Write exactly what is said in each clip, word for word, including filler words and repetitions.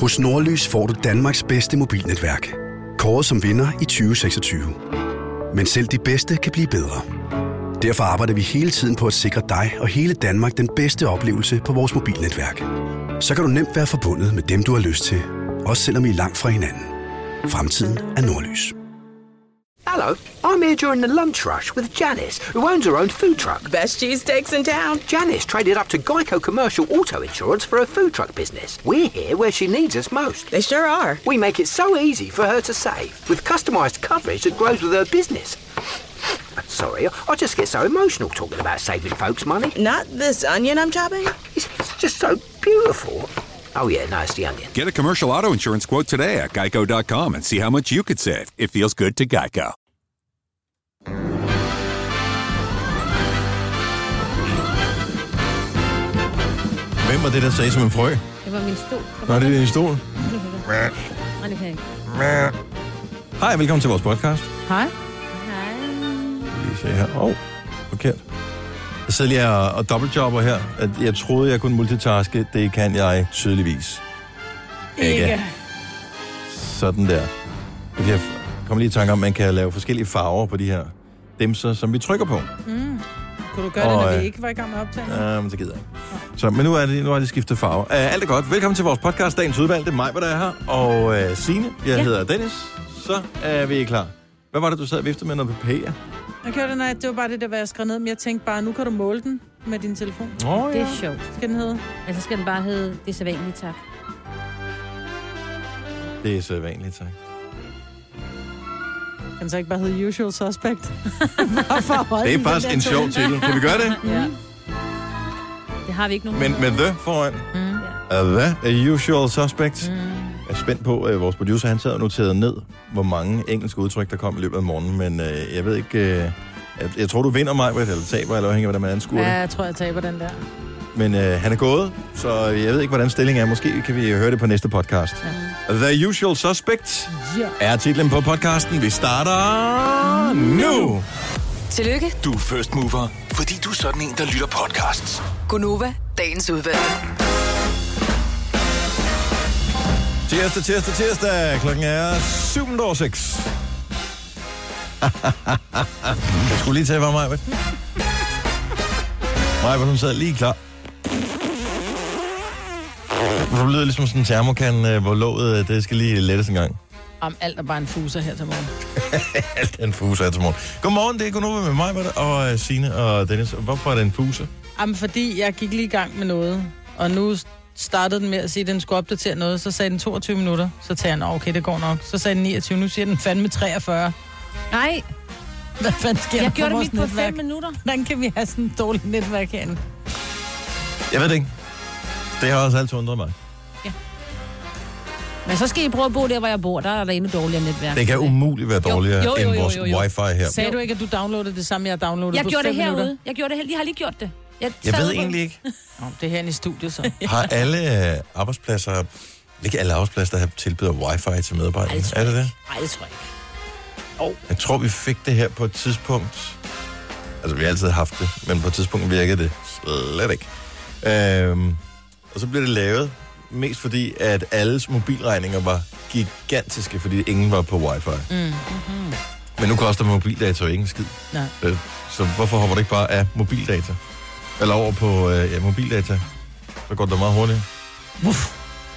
Hos Nordlys får du Danmarks bedste mobilnetværk. Kåret som vinder i tyve seksogtyve. Men selv de bedste kan blive bedre. Derfor arbejder vi hele tiden på at sikre dig og hele Danmark den bedste oplevelse på vores mobilnetværk. Så kan du nemt være forbundet med dem, du har lyst til. Også selvom I er langt fra hinanden. Fremtiden er Nordlys. Hello, I'm here during the lunch rush with Janice, who owns her own food truck. Best cheesesteaks in town. Janice traded up to Geico Commercial Auto Insurance for her food truck business. We're here where she needs us most. They sure are. We make it so easy for her to save, with customized coverage that grows with her business. Sorry, I just get so emotional talking about saving folks money. Not this onion I'm chopping. It's just so beautiful. Oh yeah, no, it's the onion. Get a commercial auto insurance quote today at geico dot com and see how much you could save. It feels good to Geico. Hvem var det, der sagde som en frø? Det var min stol. Nå, det er din stol. Nej, det kan jeg ikke. Hej, velkommen til vores podcast. Hej. Hej. Lige se her. Åh, oh, forkert. Jeg sidder lige og, og dobbeltjobber her. At jeg troede, jeg kunne multitaske. Det kan jeg tydeligvis ikke. Ikke. Sådan der. Jeg kommer lige i tanke om, at man kan lave forskellige farver på de her dimser, som vi trykker på. Mm. Kunne du gøre og, det, når vi ikke var i gang med optagelse? Ja, men det gider jeg. Så, men nu er det, nu er det skiftet farve. Uh, alt er godt. Velkommen til vores podcast, Dagens Udvalgte. Mig, hvad der er her. Og uh, Signe, jeg ja. hedder Dennis. Så er vi klar. Hvad var det, du sad og viftede med noget papir? Jeg gjorde det, nej. Det var bare det, der var jeg skrev ned. Men jeg tænkte bare, nu kan du måle den med din telefon. Oh, ja. Det er sjovt. Skal den hedde? Altså skal den bare hedde, det er så vanligt, tak. Det er så vanligt, tak. Kan den så ikke bare hedde Usual Suspect? Det er faktisk en sjov titel. Kan vi gøre det? Ja. Det har vi ikke nogen. Men med the foran. Mm. Ja. The usual suspect. Mm. Jeg er spændt på, at vores producer, han sad og noterede ned, hvor mange engelske udtryk, der kom i løbet af morgenen. Men øh, jeg ved ikke... Øh, jeg, jeg tror, du vinder mig, eller taber, eller afhængig af, hvordan man anskuer det. Ja, jeg tror, jeg taber den der. Men øh, han er gået, så jeg ved ikke, hvordan stillingen er. Måske kan vi høre det på næste podcast. Ja. The Usual Suspect ja. er titlen på podcasten. Vi starter nu! Tillykke. Du er first mover, fordi du er sådan en, der lytter podcasts. Gunova, dagens udvalgte. Tirsdag, tirsdag, tirsdag. Klokken er syv over seks. Jeg skulle lige tage for mig, vel? Mig, hvor hun sad lige klar. Det lyder ligesom sådan en termokan, hvor låget, det skal lige lettes en gang. Om alt er bare en fuser her til morgen. Alt er en fuser her til morgen. Godmorgen, det er Gunova med mig, og Signe og Dennis. Hvorfor er det en fuser? Jamen, fordi jeg gik lige i gang med noget, og nu startede den med at sige, at den skulle opdatere noget. Så sagde den toogtyve minutter, så tager jeg, okay, det går nok. Så sagde den niogtyve, nu siger den fandme treogfyrre. Nej. Hvad fanden sker jeg der gjorde det mit på netværk? fem minutter. Hvordan kan vi have sådan et dårligt netværk herinde? Jeg ved det ikke. Det har også altid undret mig. Ja. Men så skal I prøve at bo der, hvor jeg bor. Der er der endnu dårligere netværk. Det kan umuligt være dårligere jo, jo, jo, end vores jo, jo. wifi her. Sagde du ikke, at du downloadede det samme, jeg downloadede jeg på gjorde fem det herude. minutter? Jeg gjorde det helt. Jeg har lige gjort det. Jeg, Jeg ved egentlig ikke. Nå, det er herinde i studiet, så. Har alle øh, arbejdspladser, ikke alle arbejdspladser, der tilbyder wifi til medarbejdere? Ej, det er det det? Nej, det tror jeg ikke. Oh. Jeg tror, vi fik det her på et tidspunkt. Altså, vi har altid haft det, men på et tidspunkt virkede det slet ikke. Øhm, og så blev det lavet, mest fordi, at alles mobilregninger var gigantiske, fordi ingen var på wifi. Mm. Mm-hmm. Men nu koster mobildata jo ikke en skid. Nej. Øh, så hvorfor hopper det ikke bare af mobildata? Eller over på øh, ja, mobildata? Så går det da meget hurtigt. Uff.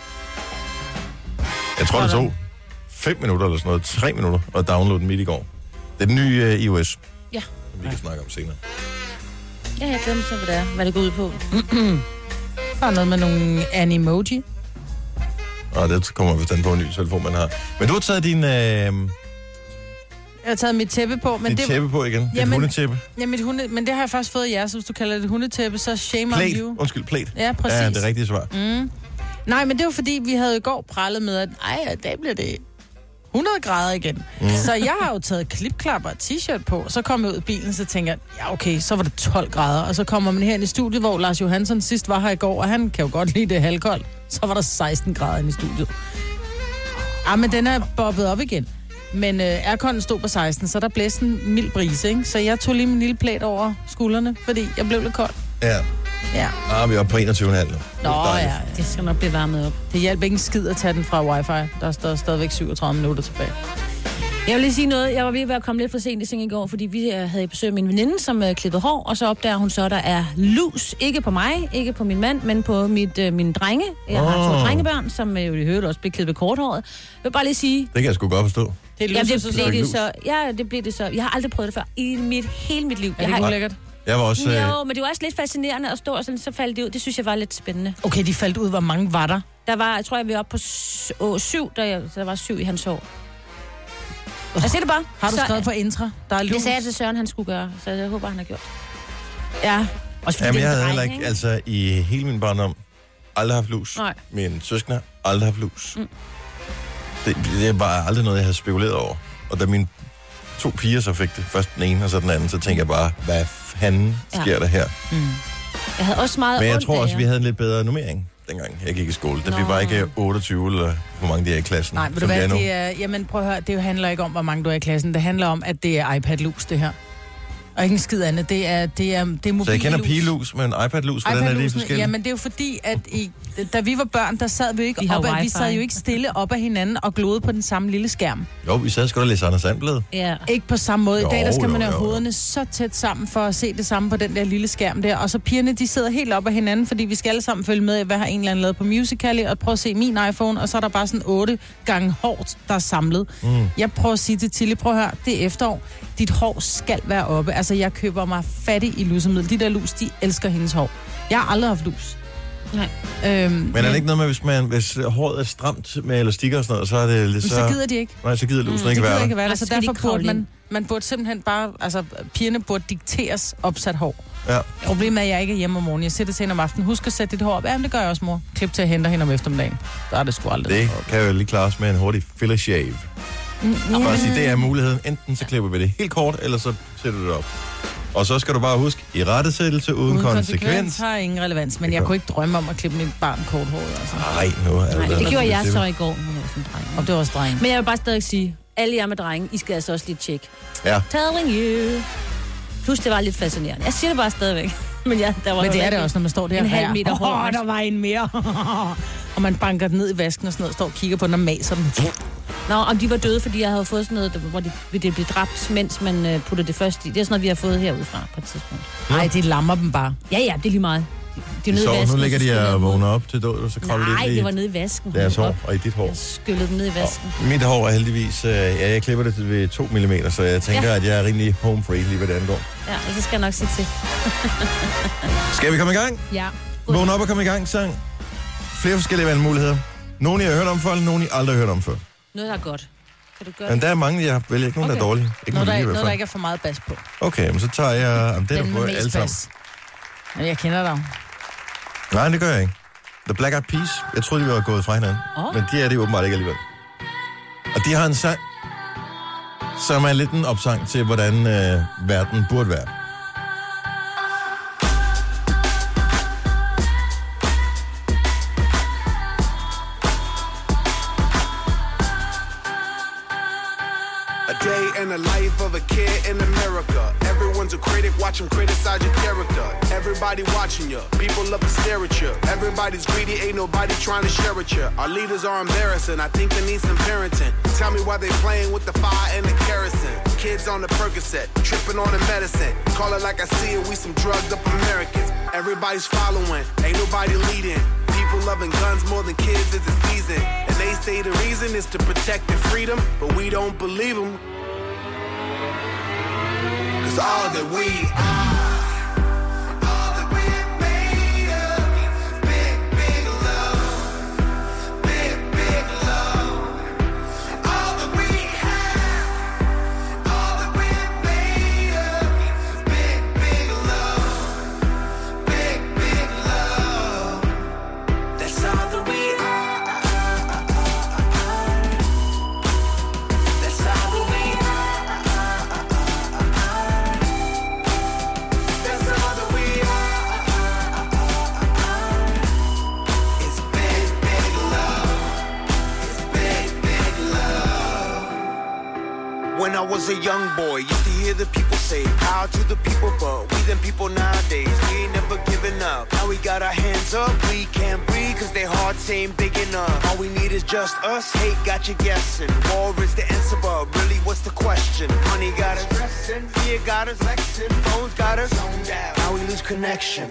Jeg tror, det tog fem minutter eller sådan noget, tre minutter at downloade den midt i går. Det er den nye uh, iOS. Ja. Som vi kan snakke om senere. Ja, jeg glemte så, hvad det er. Hvad det går ud på. Der er noget med nogle animoji. Og det kommer vi an på en ny telefon, man har. Men du har taget din... Øh, Jeg har taget mit tæppe på, men dit det... tæppe på igen. Dit Jamen, hundetæppe. Ja, mit hunde... Men det har jeg faktisk fået af jer, så hvis du kalder det hundetæppe, så shame Plate. on you. Undskyld, plate. Ja, præcis. Ja, det er rigtige svar. Mm. Nej, men det var fordi, vi havde i går prallet med, at ej, i dag bliver det hundrede grader igen. Mm. Så jeg har jo taget klipklapper og t-shirt på, og så kom jeg ud i bilen, så tænker jeg, ja okay, så var det tolv grader. Og så kommer man her i studiet, hvor Lars Johansson sidst var her i går, og han kan jo godt lide det halvkoldt. Så var der seksten grader inde i studiet. Ah, men den er bobbet op igen. Men øh, airconen stod på seksten, så der blæste en mild brise, ikke? Så jeg tog lige min lille plæt over skuldrene, fordi jeg blev lidt kold. Ja. Ja. Ah, vi er oppe på enogtyve komma fem nu. Nå ja, det skal nok blive varmet op. Det hjælper ikke en skid at tage den fra wifi. Der står stadigvæk syvogtredive minutter tilbage. Jeg vil lige sige noget. Jeg var ved at komme lidt for sent i seng i går, fordi vi havde besøg af min veninde, som uh, klippede hår, og så opdager hun så, der er lus. Ikke på mig, ikke på min mand, men på mit, uh, mine drenge. Jeg har to Oh. drengebørn, som uh, jo i hørt også blev klippet korthåret. Jeg vil bare lige sige... Det kan jeg sgu godt forstå. Det er ja, det så blev det så. Ja, det blev det så. Jeg har aldrig prøvet det før i mit, hele mit liv. Er det jeg ikke har... ulækkert? Jeg var også... Øh... Jo, men det var også lidt fascinerende at stå, og sådan, så faldt det ud. Det synes jeg var lidt spændende. Okay, de faldt ud. Hvor mange var der? Der var, jeg tror, jeg var oppe på s- åh, syv, der, jeg, så der var syv i hans hår. Jeg siger det bare. Har du så, skrevet på intra? Der er lus. Det sagde jeg til Søren, han skulle gøre, så jeg håber, han har gjort. Ja. Også fordi Jamen, det er jeg en havde dreng, heller ikke, altså i hele min barndom, aldrig haft lus. Nej. Min søskende aldrig haft lus. Mm. Det, det er bare aldrig noget, jeg havde spekuleret over. Og da mine to piger så fik det, først den ene og så den anden, så tænkte jeg bare, hvad fanden sker Ja. der her? Mm. Jeg havde også meget Men jeg ondt tror af også, jer. vi havde en lidt bedre nummering, dengang jeg gik i skole. Da Nå. vi var ikke otteogtyve, eller hvor mange de er i klassen. Nej, ved du som hvad, nu. det er, jamen prøv at høre, det handler ikke om, hvor mange du er i klassen. Det handler om, at det er iPad-lus, det her. Og ikke en skid andet. Det er, det er, det er mobil. Så jeg kender pigelus, men iPad-lus, hvordan er det lige forskelligt? Jamen det er jo fordi, at i, da vi var børn, der sad vi jo ikke Vi har op ad, vi wifi. sad jo ikke stille op ad hinanden og glodede på den samme lille skærm. Jo, vi sad sgu da læse Anders Sandblad. Ja. Ikke på samme måde. I dag, der skal Jo, man jo, have jo, jo. hovederne så tæt sammen for at se det samme på den der lille skærm der. Og så pigerne, de sidder helt op ad hinanden, fordi vi skal alle sammen følge med i, hvad har en eller anden lavet på Musical.ly, og prøve at se min iPhone, og så er der bare sådan otte gange hår, der er samlet. Mm. Jeg prøver at sige til Tilly, prøv at høre, det er efterår. Dit hår skal være oppe. Altså, jeg køber mig fattig i lusemiddel. De der lus, de elsker hendes hår. Jeg har aldrig haft lus. Nej. Øhm, Men er det ikke noget med, hvis, man, hvis håret er stramt med elastikker og sådan noget, så er det lidt så... så gider de ikke. Nej, så gider lusen Mm, ikke de være gider der. ikke være der, Og så så skal de derfor kravle burde man, ind. man burde simpelthen bare, altså pigerne burde dikteres opsat hår. Ja. Problemet er, at jeg ikke er hjemme om morgenen. Jeg sætter til hende om aftenen. Husk at sætte dit hår op. Jamen, det gør jeg også, mor. Klip til at hente hende om eftermiddagen. Der er det sgu aldrig. Det kan jo lige klares med en hurtig filler shave. Mm, Og ja. bare sige, det er muligheden. Enten så klipper vi det helt kort, eller så sætter du det op. Og så skal du bare huske, i rettesættelse uden, Uden konsekvens. konsekvens har ingen relevans, men Det jeg gør- kunne ikke drømme om at klippe mit barn korthåret. Altså. Nej, nu er Nej, det det gjorde jeg så i går. Hun var sådan en dreng. Og det var også drenge. Men jeg vil bare stadig sige, alle jer med drenge, I skal altså også lige tjekke. Ja. Telling you. Plus, det var lidt fascinerende. Jeg siger det bare stadigvæk. Men, ja, der var Men det er rigtig det også, når man står der en og halv rærer. meter hår. Åh, der var en mere. Og man banker den ned i vasken og sådan noget, står og kigger på den og maser den. Nå, om de var døde, fordi jeg havde fået sådan noget, hvor de, det blev dræbt, mens man uh, puttede det først i. Det er sådan noget, vi har fået herudefra på et tidspunkt. Nej, det lammer dem bare. Ja, ja, det er lige meget. De, de er nede i Så vasken. nu ligger og så de skyller og jeg dem ud. vågner op til død, og så kravler Nej, lidt i det var nede i vasken. deres hår Op. og i dit hår. Jeg skyllede dem ned i vasken. Og mit hår er heldigvis, øh, ja, jeg klipper det ved to millimeter, så jeg tænker, Ja. at jeg er rimelig home free lige ved det andet år. Ja, og så skal jeg nok sige til. Skal vi komme i gang? Ja. Vågn op og komme i gang, sang. Flere forskellige valgmuligheder. Nogle, jeg har hørt om før, nogle, jeg aldrig har hørt om før. Noget, der er godt. Kan du gøre Men det? der er mange, jeg vælger ikke nogen, okay. der er dårlige. Ikke Noget, nogen, der, lige i noget, hvert der fald. ikke er for meget bas på. Okay, men så tager jeg... Jamen, det er Den du på med alle mest sammen. bas. Men jeg kender dig. Nej, det gør jeg ikke. The Black Eyed Peas. Jeg troede, de var gået fra hinanden. Åh. Men de er det åbenbart ikke alligevel. Og de har en sang, som er lidt en opsang til, hvordan øh, verden burde være. A day in the life of a kid in America. Everyone's a critic, watch them criticize your character. Everybody watching you, people love to stare at you. Everybody's greedy, ain't nobody trying to share with you. Our leaders are embarrassing, I think they need some parenting. Tell me why they playing with the fire and the kerosene. Kids on the Percocet, tripping on the medicine. Call it like I see it, we some drugged up Americans. Everybody's following, ain't nobody leading. People loving guns more than kids is a season. And they say the reason is to protect their freedom, but we don't believe them. Cause all that we are, all that we're made of, big, big love, big, big love. All that we have, all that we're made of, big, big love, big, big love. That's all that we are. That's all that we are. That's all that we are. It's big, big love. It's big, big love. When I was a young boy, used to hear the people say power to the people, but we them people nowadays, we ain't never giving up. Now we got our hands up, we can't breathe cause their hearts ain't big enough. All we need is just us, hate got you guessing. War is the answer, but really what's the question? Money got us stressing, fear got us vexing, phones got us zoned out. Now we lose connection.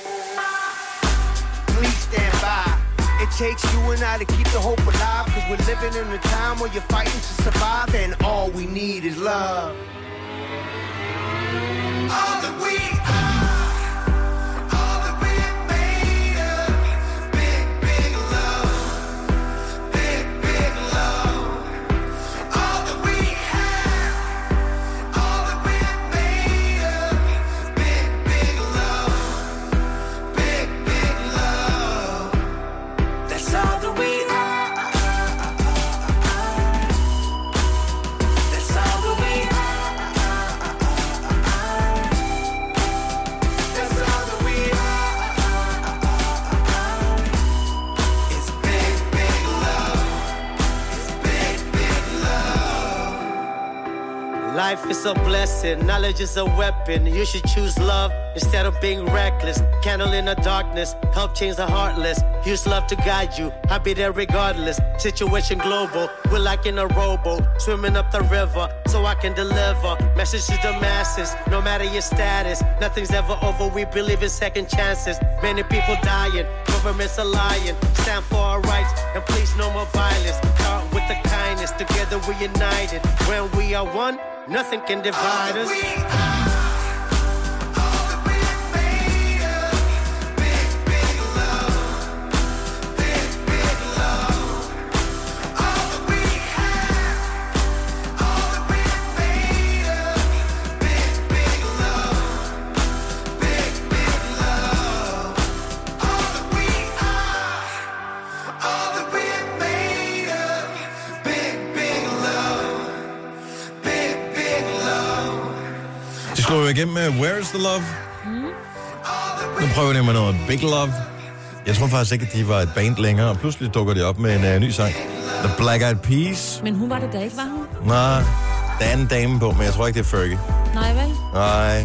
Please stand by. It takes you and I to keep the hope alive, cause we're living in a time where you're fighting to survive, and all we need is love. All that we are, all that we're made of, big, big love, big, big love. All that we have, all that we're made of, big, big love, big, big love. That's all that we are. That's all that we are. That's all that we are. It's big, big love. It's big, big love. Life is a blessing, knowledge is a weapon. You should choose love instead of being reckless. Candle in the darkness, help change the heartless. Use love to guide you, I'll be there regardless. Situation global, we're like in a rowboat, swimming up the river so I can deliver message to the masses. No matter your status, nothing's ever over, we believe in second chances. Many people dying, governments are lying. Stand for our rights and please no more violence. Start with the kindness, together we're united. When we are one, nothing can divide us. Slår vi igennem med Where's the Love? Mm. Nu prøver de med noget Big Love. Jeg tror faktisk ikke, at de var et band længere, og pludselig dukker de op med en uh, ny sang. The Black Eyed Peas. Men hun var det da ikke, var hun? Nej, der er en dame på, men jeg tror ikke, det er Fergie. Nej, vel? Nej. Jeg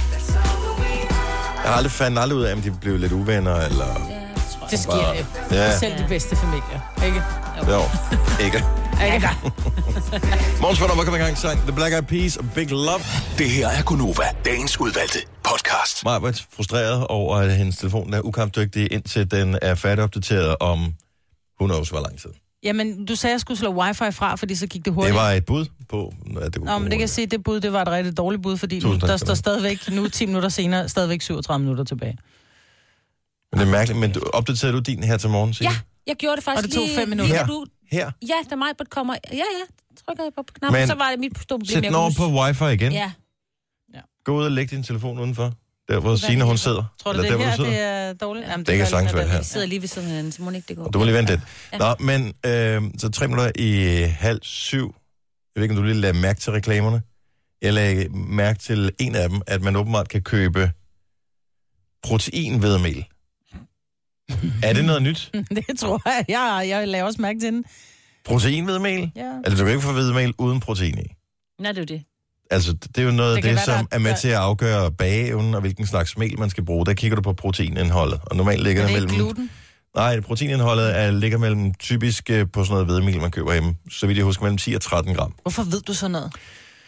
har aldrig fandt aldrig ud af, om de blev lidt uvenner, eller... Ja, det sker jo. Ja. Selv de bedste familier, ikke? Jo, jo. ikke. Ikke. Morgens for dig, i gang sang The Black Eyed Peas og Big Love. Det her er Gunova, dagens udvalgte podcast. Maja var frustreret over, at hendes telefon er ukampdygtig, indtil den er færdigopdateret om who knows hvor lang tid. Jamen, du sagde, at jeg skulle slå wifi fra, fordi så gik det hurtigt. Det var et bud på, at det kunne Nå, men det kan jeg sige, det bud, det var et rigtig dårligt bud, fordi nu, der står stadigvæk, nu ti minutter senere, stadigvæk syvogtredive minutter tilbage. Men det er mærkeligt, men opdaterede du din her til morgen, Signe? Ja, jeg gjorde det faktisk lige... Og det tog fem minutter. Her? Du... Her? Ja, da mig kommer... Ja, ja, trykker jeg på knappen, så var det mit store problem. Sæt den over på wifi igen. Ja. Gå ud og læg din telefon udenfor. Der, hvor Signe, hun sidder. Tror du, det der, her det er dårligt? Jamen, det, det kan sagtens være her. Vi sidder lige ved sådan en, så må ikke det gå. Du må lige vente lidt. Ja. Nå, men øh, så tre minutter i halv syv. Jeg ved ikke, om du lige lader mærke til reklamerne. Jeg lagde mærke til en af dem, at man åbenbart kan købe proteinhvedemel. Er det noget nyt? Det tror jeg. Jeg, jeg laver også mærke til den. Proteinhvedemel? Ja. Altså, du kan ikke få hvedemel uden protein i. Nej, det er jo det. Altså, det er jo noget af det, det det være, som der... er med til at afgøre bageevnen, og hvilken slags mel man skal bruge. Der kigger du på proteinindholdet, og normalt ligger er det der mellem... gluten? Nej, proteinindholdet er, ligger mellem typisk på sådan noget hvedemel, man køber hjemme. Så vidt jeg husker, mellem ti og tretten gram. Hvorfor ved du sådan noget?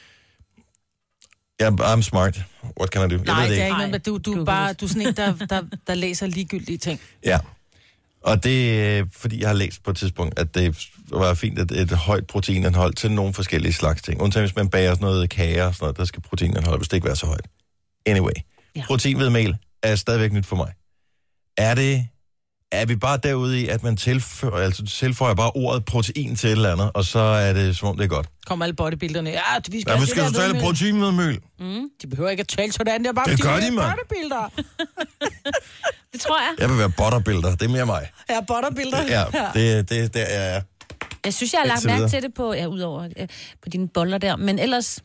Ja, yeah, I'm smart. What can I do? Nej, jeg ved det det er ikke. ikke noget, du, du, er bare, du er sådan en, der, der, der læser ligegyldige ting. Ja, og det er, fordi jeg har læst på et tidspunkt, at det var fint, at et højt proteinindhold til nogle forskellige slags ting. Undtagen hvis man bager sådan noget kager og sådan noget, der skal proteinindhold, hvis det ikke være så højt. Anyway, ja. Proteinhvedemel er stadigvæk nyt for mig. Er det, er vi bare derude i, at man tilføjer, altså tilføjer bare ordet protein til et eller andet, og så er det, som om det er godt? Kommer alle bodybuilderne, ja, vi skal ja, have vi skal det der tale proteinhvedemel. Mm, de behøver ikke at tale sådan, det er bare, det de gør er de, mand. bodybuilder. Det tror jeg. Jeg vil være butterbuilder, det er mere mig. Ja, butterbuilder. Ja, det, det, det er jeg. Jeg synes, jeg har lagt mærke til det på, ja, udover ja, på dine boller der, men ellers...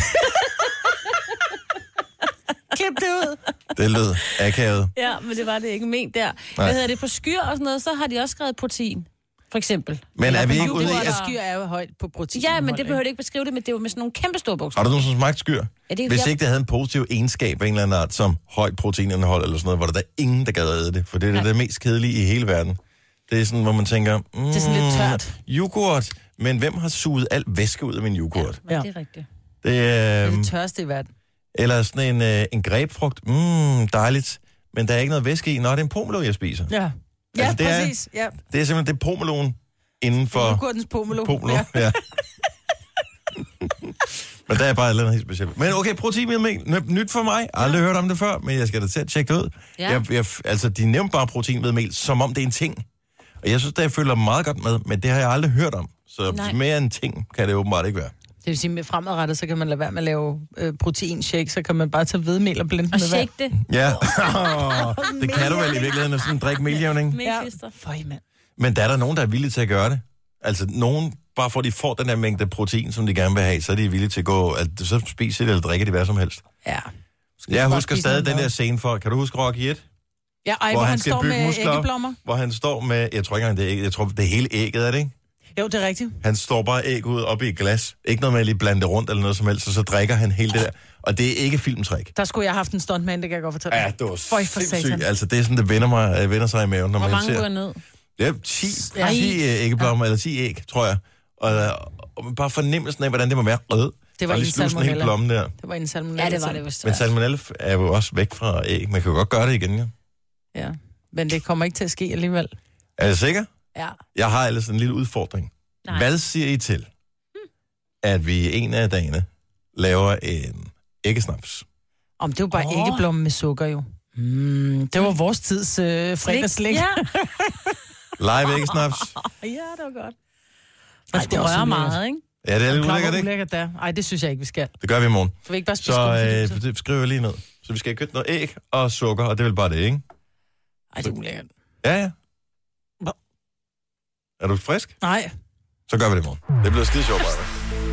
Klip det ud. Det lød akavet. Ja, men det var det ikke ment der. Nej. Hvad hedder det? På skyr og sådan noget, så har de også skrevet protein. for eksempel. Men er vi ikke ude i... Yoghurt At... og skyr er jo højt på protein. Ja, men det behøver du ikke beskrive det, men det er jo med sådan nogle kæmpe store bukser. Har du nogen, som smagt skyr? Ja, det er, Hvis jeg... ikke det havde en positiv egenskab af en eller anden art, som højt proteinindhold eller sådan noget, hvor der er ingen, der gad at æde det. For det er det, det mest kedelige i hele verden. Det er sådan, hvor man tænker... Mm, det er sådan lidt tørt. Yoghurt. Men hvem har suget alt væske ud af min yoghurt? Ja, det er rigtigt. Det, øh, det er det tørste i verden. Eller sådan en, øh, en grebfrugt. Mmm, dejligt. Men der er ikke noget væske i. Nå, det er en pomelo, jeg spiser. Ja, ja altså, det præcis. Er, ja. Det er simpelthen det pomeloen inden for... Yoghurtens pomelo. Pomelo, ja. ja. Men der er bare et eller andet helt specielt. Men okay, proteinvedmel, nyt for mig. Aldrig hørt om det før, men jeg skal da til at tjekke det ud. Ja. Jeg, jeg, altså, de nævnte bare proteinvedmel, som om det er en ting. Og jeg synes, det jeg føler meget godt med, men det har jeg aldrig hørt om. Så Nej. mere end ting kan det åbenbart ikke være. Det vil sige, med fremadrettet, så kan man lade være med at lave øh, proteinshake, så kan man bare tage hvedemel og blende og med vand. shake det. Ja, oh, det kan du vel i virkeligheden, at sådan drikke meljævning. Ja, føj mand. Men der er der nogen, der er villige til at gøre det. Altså nogen, bare for at de får den her mængde protein, som de gerne vil have, så er de villige til at gå, at så spiser de eller drikker de hvad som helst. Ja. Jeg husker stadig den der scene for, kan du huske Rocky et? Ja, ej, hvor, hvor han, han står med muskler, æggeblommer. Hvor han står med, jeg tror ikke engang det er æg, jeg tror det er hele ægget, er det ikke? Jo, det er rigtigt. Han står bare æg ud op i et glas. Ikke noget med at lige blande det rundt eller noget som helst, og så drikker han hele det der. Og det er ikke filmtræk. Der skulle jeg have haft en stuntman, det kan jeg godt fortælle. Ja, det var sindssygt. Altså, det er sådan, det vender, mig, vender sig i maven, når hvor man ser... Hvor mange går ned? Ja, ti, ja. ti æggeblommer, ja. Eller ti æg, tror jeg. Og, og bare fornemmelsen af, hvordan det må være rød. Det var en salmonella. Der. Det var en salmonella. Ja, det var det vist. Men salmonella er jo også væk fra æg. Man kan jo godt gøre det igen, ja. Ja, men det kommer ikke til at ske alligevel. Er du sikker? Ja. Jeg har ellers en lille udfordring. Nej. Hvad siger I til, at vi en af dagene laver en æggesnaps? Om det var bare oh. æggeblomme med sukker, jo. Mm, det var vores tids øh, fredagslæg. Ja. Live æggesnaps. Ja, det var godt. Man skal røre meget, ikke? Ja, det er lidt ulækkert, ikke? Ulækkert der. Ej, det synes jeg ikke, vi skal. Det gør vi i morgen. Så vi ikke bare spise Så øh, det skriver jeg lige ned. Så vi skal have købt noget æg og sukker, og det er vel bare det, ikke? Ej, det er ulækkert. Ja, ja. Er du frisk? Nej. Så gør vi det i morgen. Det bliver skide sjovt, bare.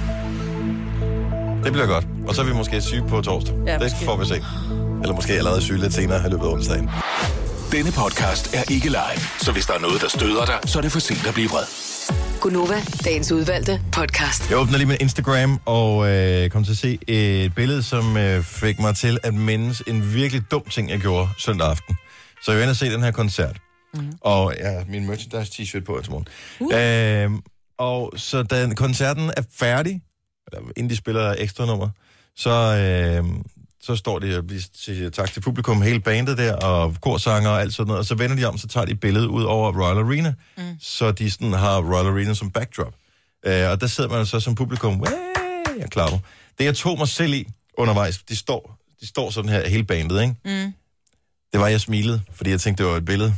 Det bliver godt. Og så er vi måske syge på torsdag. Ja, det får vi se. Eller måske allerede syge lidt senere i løbet af onsdagen. Denne podcast er ikke live, så hvis der er noget, der støder dig, så er det for sent at blive vred. Gunova, dagens udvalgte podcast. Jeg åbner lige min Instagram og øh, kom til at se et billede, som øh, fik mig til at mindes en virkelig dum ting, jeg gjorde søndag aften. Så jeg var inde og se den her koncert. Mm. Og jeg har min merchandise t-shirt på til morgen. Uh. Øh, og så da koncerten er færdig, eller inden de spiller ekstra nummer, så, øh, så står de og siger tak til publikum, hele bandet der, og korsanger og alt sådan noget, og så vender de om, så tager de billedet ud over Royal Arena, mm. så de sådan har Royal Arena som backdrop. Øh, og der sidder man så som publikum, jeg klapper. Det jeg tog mig selv i undervejs, de står, de står sådan her, hele bandet, ikke? Mm. Det var, jeg smilede, fordi jeg tænkte, det var et billede.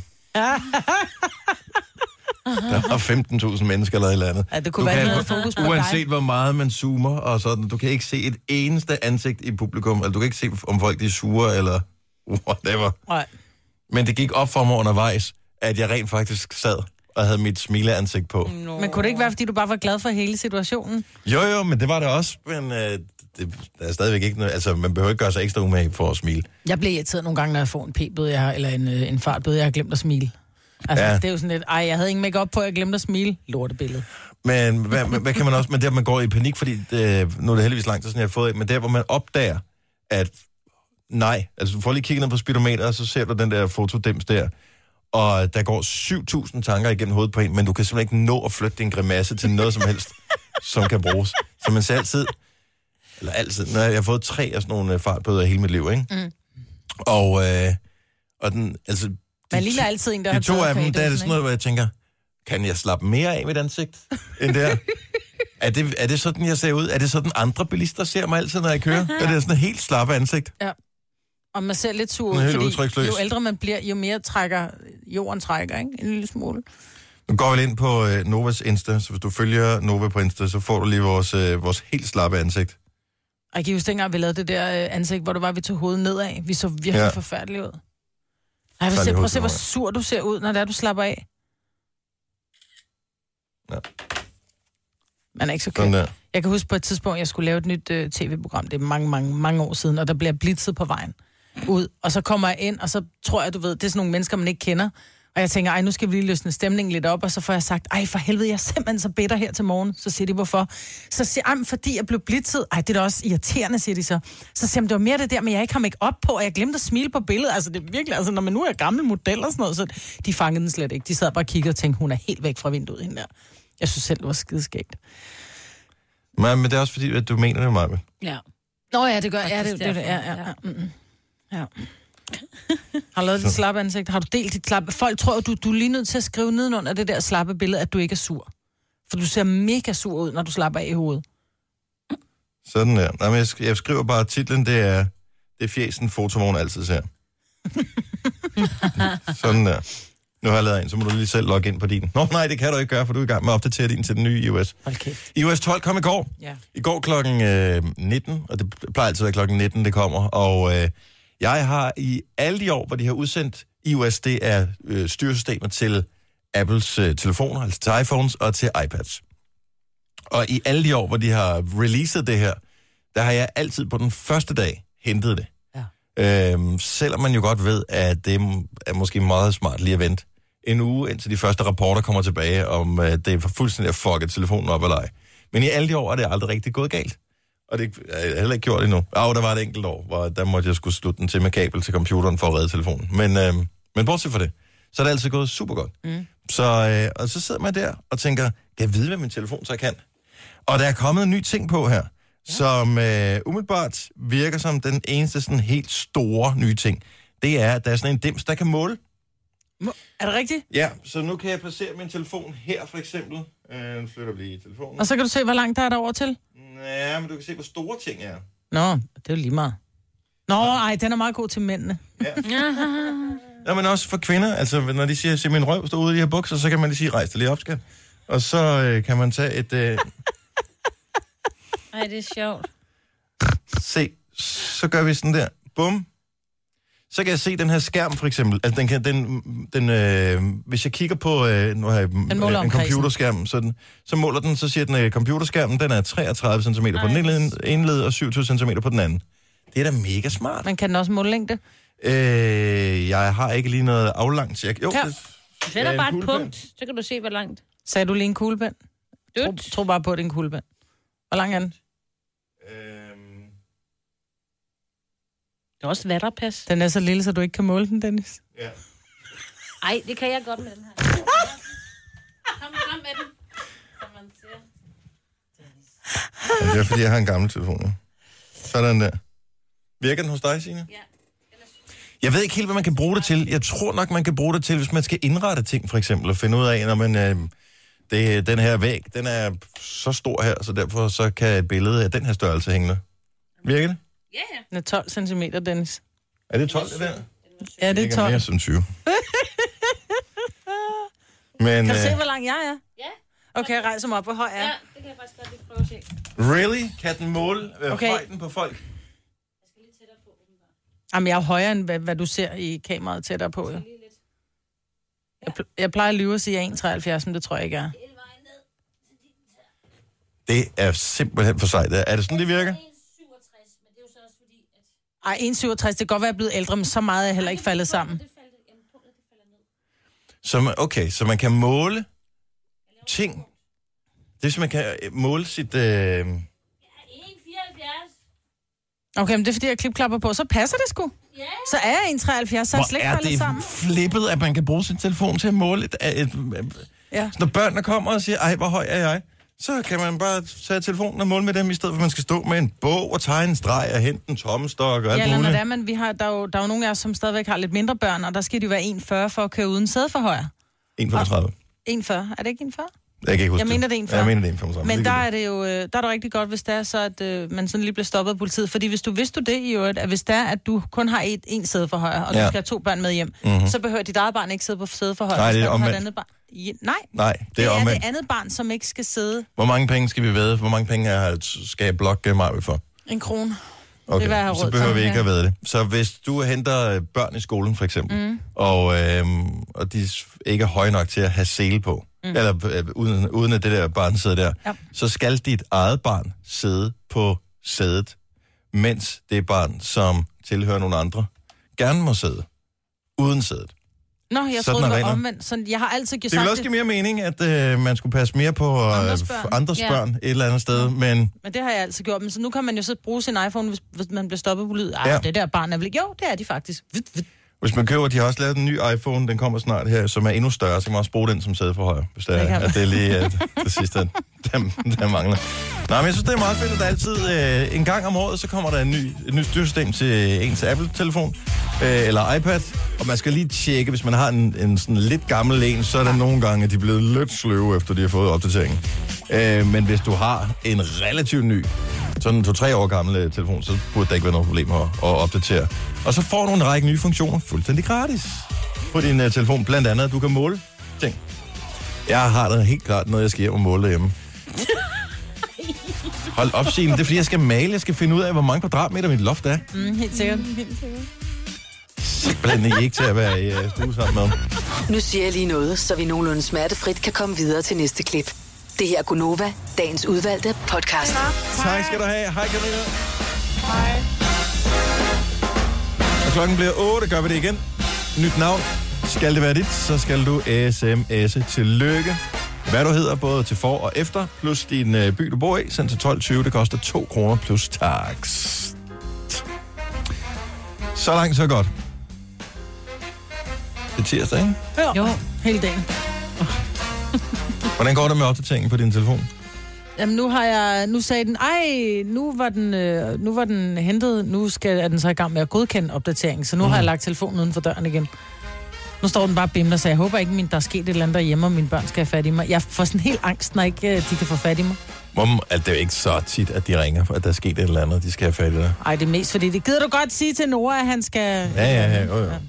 Der var femten tusind mennesker eller et eller andet. Ja, det kunne du være noget fokus på uanset dig. hvor meget man zoomer og sådan, du kan ikke se et eneste ansigt i publikum, eller du kan ikke se, om folk de er sure, eller whatever. Nej. Men det gik op for mig undervejs, at jeg rent faktisk sad og havde mit smileansigt på. No. Men kunne det ikke være, fordi du bare var glad for hele situationen? Jo, jo, men det var det også, men øh, det, der er stadigvæk ikke noget, altså man behøver ikke gøre sig ekstra umage for at smile. Jeg bliver irriteret nogle gange, når jeg får en p-bøde, jeg har, eller en, øh, en fartbøde, jeg har glemt at smile. Altså, ja. Det er jo sådan lidt, ej, jeg havde ingen make-up på, jeg glemte at smile. Lortebillede. Men hvad, hvad kan man også, men der man går i panik, fordi det, nu er det heldigvis langt, sådan jeg har fået, men der hvor man opdager, at nej, altså du får lige kigget ned på speedometer, og så ser du den der fotodims der, og der går syv tusind tanker igennem hovedet på en, men du kan simpelthen ikke nå at flytte din grimasse til noget som helst, som kan bruges. Så man ser altid, eller altid, når jeg har fået tre af sådan nogle fartbøder i hele mit liv, ikke? Mm. Og, øh, og den, altså, man ligner altid en, der de har to af dem, der er det sådan noget, hvor jeg tænker, kan jeg slappe mere af mit ansigt end der? er, det, er det sådan, jeg ser ud? Er det sådan, andre bilister ser mig altid, når jeg kører? Er det sådan en helt slappe ansigt? Ja. Og man ser lidt sur ud, fordi jo ældre man bliver, jo mere trækker jorden trækker, ikke? En lille smule. Nu går vi ind på uh, Novas Insta, så hvis du følger Nova på Insta, så får du lige vores, uh, vores helt slappe ansigt. Og jeg kan huske dengang, vi lavede det der uh, ansigt, hvor du var, vi tog hovedet nedad. Vi så virkelig ja. forfærdeligt ud. Ej, se, prøv at se, hvor sur du ser ud, når det er, du slapper af. Ja. Man er ikke så køn. Jeg kan huske på et tidspunkt, jeg skulle lave et nyt uh, tv-program. Det er mange, mange, mange år siden, og der bliver blitzet på vejen ud. Og så kommer jeg ind, og så tror jeg, du ved, det er sådan nogle mennesker, man ikke kender. Og jeg tænker, ej, nu skal vi lige løsne stemningen lidt op, og så får jeg sagt, ej, for helvede, jeg er simpelthen så bitter her til morgen. Så siger de, hvorfor? Så siger jeg, fordi jeg blev blitzet. Ej, det er da også irriterende, siger de så. Så siger jeg, det var mere det der, men jeg ikke har make op på, og jeg glemte at smile på billedet. Altså, det er virkelig, altså, når man nu er gammel model og sådan noget, så de fangede den slet ikke. De sad bare og kiggede og tænkte, hun er helt væk fra vinduet, hende der. Jeg synes selv, det var skideskægt. Men, men det er også fordi, at du mener det meget. Ja. Nå ja, det gør jeg. Ja, det, det, det, ja, ja, ja. Mm-hmm. Ja. Har du lavet dit slappe ansigt? Har du delt dit slappe? Folk tror, du, du er lige nødt til at skrive nedenunder det der slappe billede, at du ikke er sur. For du ser mega sur ud, når du slapper af i hovedet. Sådan der. Nej, men jeg, sk- jeg skriver bare, titlen, det er, det er fjesen fotovogn altid ser. Sådan der. Nu har jeg lavet en, så må du lige selv logge ind på din. Nå nej, det kan du ikke gøre, for du er i gang med at opdatere din til den nye i U S. Okay. I U S tolv kom i går. Ja. I går klokken øh, nitten, og det plejer altid at være klokken nitten, det kommer. Og øh, jeg har i alle de år, hvor de har udsendt i U S, det er øh, styresystemer til Apples øh, telefoner, altså til iPhones og til iPads. Og i alle de år, hvor de har releaset det her, der har jeg altid på den første dag hentet det. Ja. Øhm, selvom man jo godt ved, at det er måske meget smart lige at vente en uge, indtil de første rapporter kommer tilbage, om at det er fuldstændig at fucket telefonen op eller ej. Men i alle de år er det aldrig rigtig gået galt. Og det er heller ikke gjort endnu. Ah, der var et enkelt år, hvor der måtte jeg skulle slutte den til med kabel til computeren for at redde telefonen. Men, øhm, men bortset fra det, så er det altid gået super godt. Mm. Så, øh, og så sidder man der og tænker, kan jeg vide, hvad min telefon så kan? Og der er kommet en ny ting på her, ja. som øh, umiddelbart virker som den eneste sådan helt store nye ting. Det er, at der er sådan en dims, der kan måle. Er det rigtigt? Ja, så nu kan jeg placere min telefon her for eksempel. Øh, nu flytter vi lige telefonen. Og så kan du se, hvor langt der er derover til? Ja, men du kan se, hvor store ting er. Nå, det er jo lige meget. Nå, ej, den er meget god til mændene. Ja. Ja, men også for kvinder. Altså, når de siger, at min røv står ude i de her bukser, så kan man lige sige, rejs dig lige op, skat. Og så øh, kan man tage et... Øh... Ej, det er sjovt. Se, så gør vi sådan der. Bum. Så kan jeg se den her skærm, for eksempel. Altså, den kan, den, den, øh, hvis jeg kigger på øh, nu har jeg, øh, en computerskærm, så, den, så måler den, så siger den, at computerskærmen, den er treogtredive centimeter på den ene, ene led, og syvogtyve centimeter på den anden. Det er da mega smart. Men kan den også måle længde? Øh, jeg har ikke lige noget aflangt. Jeg, jo, ja. det, du sætter ja, bare et punkt, så kan du se, hvor langt. Sagde du lige en kuglepen? Tro, tro bare på, at det er en kuglepen. Hvor lang er den? Øhm... Det er også vatterpas. Den er så lille, så du ikke kan måle den, Dennis. Ja. Ej, det kan jeg godt med den her. Kom frem med den, som man siger. Ja, det er, fordi jeg har en gammel telefon. Ja. Sådan der. Virker den hos dig, Signe? Ja. Jeg ved ikke helt, hvad man kan bruge det til. Jeg tror nok, man kan bruge det til, hvis man skal indrette ting, for eksempel, og finde ud af, når man... Øh, det, den her væg, den er så stor her, så derfor så kan et billede af den her størrelse hænge der. Virker det? Ja, ja. Den er tolv centimeter, Dennis. Er det tolv, det der? Ja, det er tolv. Ikke mere som tyve. Men, kan du se, øh... hvor lang jeg er? Ja. Okay, jeg rejser mig op. Hvor høj er jeg? Ja, det kan jeg faktisk godt lige prøve at se. Really? Kan den måle øh, okay. højden på folk? Jeg skal lige tættere på. Jamen, jeg er højere, end hvad, hvad du ser i kameraet tættere på. Ja. Jeg, jeg plejer at lyve og sige, at jeg er en komma treoghalvfjerds, men det tror jeg ikke er. Det er simpelthen for sejt. Er det sådan, det virker? Ej, en komma syvogtres, det kan godt være, at jeg er blevet ældre, men så meget er jeg heller ikke faldet sammen. Så, okay, så man kan måle ting. Det er, så man kan måle sit... Øh... Okay, men det er, fordi jeg klipklapper på, så passer det sgu. Yeah. Så er jeg en komma treoghalvfjerds, så er jeg slet ikke faldet sammen. Hvor er det flippet, at man kan bruge sin telefon til at måle et... et, et, et ja. Når børnene kommer og siger, ej, hvor høj er jeg? Så kan man bare tage telefonen og måle med dem, i stedet for at man skal stå med en bog og tegne en streg og hente en tommestok og alt ja, eller muligt. når det er, men vi har, der, er jo, der er jo nogle af os, som stadigvæk har lidt mindre børn, og der skal de jo være en komma fyrre for at køre uden sædeforhøjer. en komma femogtredive. en komma fyrre. Er det ikke en komma fyrre? Jeg kan ikke huske jeg mener, det er en komma fyrre. Jeg mener, det er en komma femogtredive. Men der er det jo der er det rigtig godt, hvis det er så, at øh, man sådan lige bliver stoppet af politiet. Fordi hvis du vidste du det i øvrigt, at hvis det er, at du kun har et, en sædeforhøjer, og ja. du skal have to børn med hjem, mm-hmm. så behøver dit eget barn ikke sidde på sædeforhøjer. Nej, det er omvendt. Andet barn. Ja, nej. Nej, det er, det er omvendt. det andet barn, som ikke skal sidde. Hvor mange penge skal vi væde? Hvor mange penge er, skal jeg blokke mig for? En krone. Okay, det var, jeg så behøver vi ikke at vide det. Så hvis du henter børn i skolen, for eksempel, mm. og, øh, og de ikke er høje nok til at have sele på, mm. eller øh, uden, uden at det der barn sidder der, ja. så skal dit eget barn sidde på sædet, mens det barn, som tilhører nogle andre, gerne må sidde uden sædet. Nå, jeg Sådan troede, er det var reglerne. omvendt. Sådan, jeg har altid Det sagt vil også give mere mening, at øh, man skulle passe mere på øh, Andres børn. andres Ja. børn et eller andet sted, men Men det har jeg altid gjort. Men så nu kan man jo så bruge sin iPhone, hvis, hvis man bliver stoppet på lyd. Ej, Ja. ja. det der barn er vel ikke... Jo, det er de faktisk. Vit, vit. hvis man køber, de har også lavet en ny iPhone, den kommer snart her, som er endnu større, så kan man også bruge den som sædeforhøjer, hvis det Det er, kan man. at det er lige øh, det sidste, der, der mangler. Nej, men jeg synes, det er meget fedt, at der altid øh, en gang om året, så kommer der en ny, et nyt styresystem til ens Apple-telefon, øh, eller iPad, og man skal lige tjekke, hvis man har en, en sådan lidt gammel en, så er der nogle gange, at de er blevet lidt sløve, efter de har fået opdateringen. Øh, men hvis du har en relativt ny, sådan en to-tre år gammel øh, telefon, så burde der ikke være noget problem at, at opdatere. Og så får du en række nye funktioner fuldstændig gratis på din uh, telefon. Blandt andet, at du kan måle ting. Jeg har da helt klart noget, jeg skal hjem og måle derhjemme. Hold op, Signe. Det er fordi, jeg skal male. Jeg skal finde ud af, hvor mange kvadratmeter mit loft er. Mm, helt sikkert. Helt sikkert. Simpelthen I ikke til at være i uh, stue sammen med. Nu siger jeg lige noget, så vi nogenlunde smertefrit kan komme videre til næste klip. Det her er Gunova, dagens udvalgte podcast. Tak skal du have. Hej, Karina. Hej. Og klokken bliver otte, gør vi det igen. Nyt navn. Skal det være dit, så skal du sms'e tillykke. Hvad du hedder, både til for og efter, plus din øh, by, du bor i, sendt til tolv tyve. Det koster to kroner plus tax. Så langt, så godt. Det er tirsdag, ikke? Jo, jo. Hele dagen. Hvordan går det med opdateringen på din telefon? Jamen nu har jeg, nu sagde den, ej, nu var den, øh, nu var den hentet, nu skal, er den så i gang med at godkende opdateringen, så nu mm. har jeg lagt telefonen uden for døren igen. Nu står den bare bimler, så jeg håber ikke, min, der er sket et eller andet derhjemme, og mine børn skal have fat i mig. Jeg får sådan helt angst, når ikke de kan få fat i mig. Mom, at det er jo ikke så tit, at de ringer, for at der er sket et eller andet, de skal have fat i dig. Ej, det er mest fordi, det gider du godt sige til Nora, at han skal... Ja, ja, ja, jo, jo. Ja.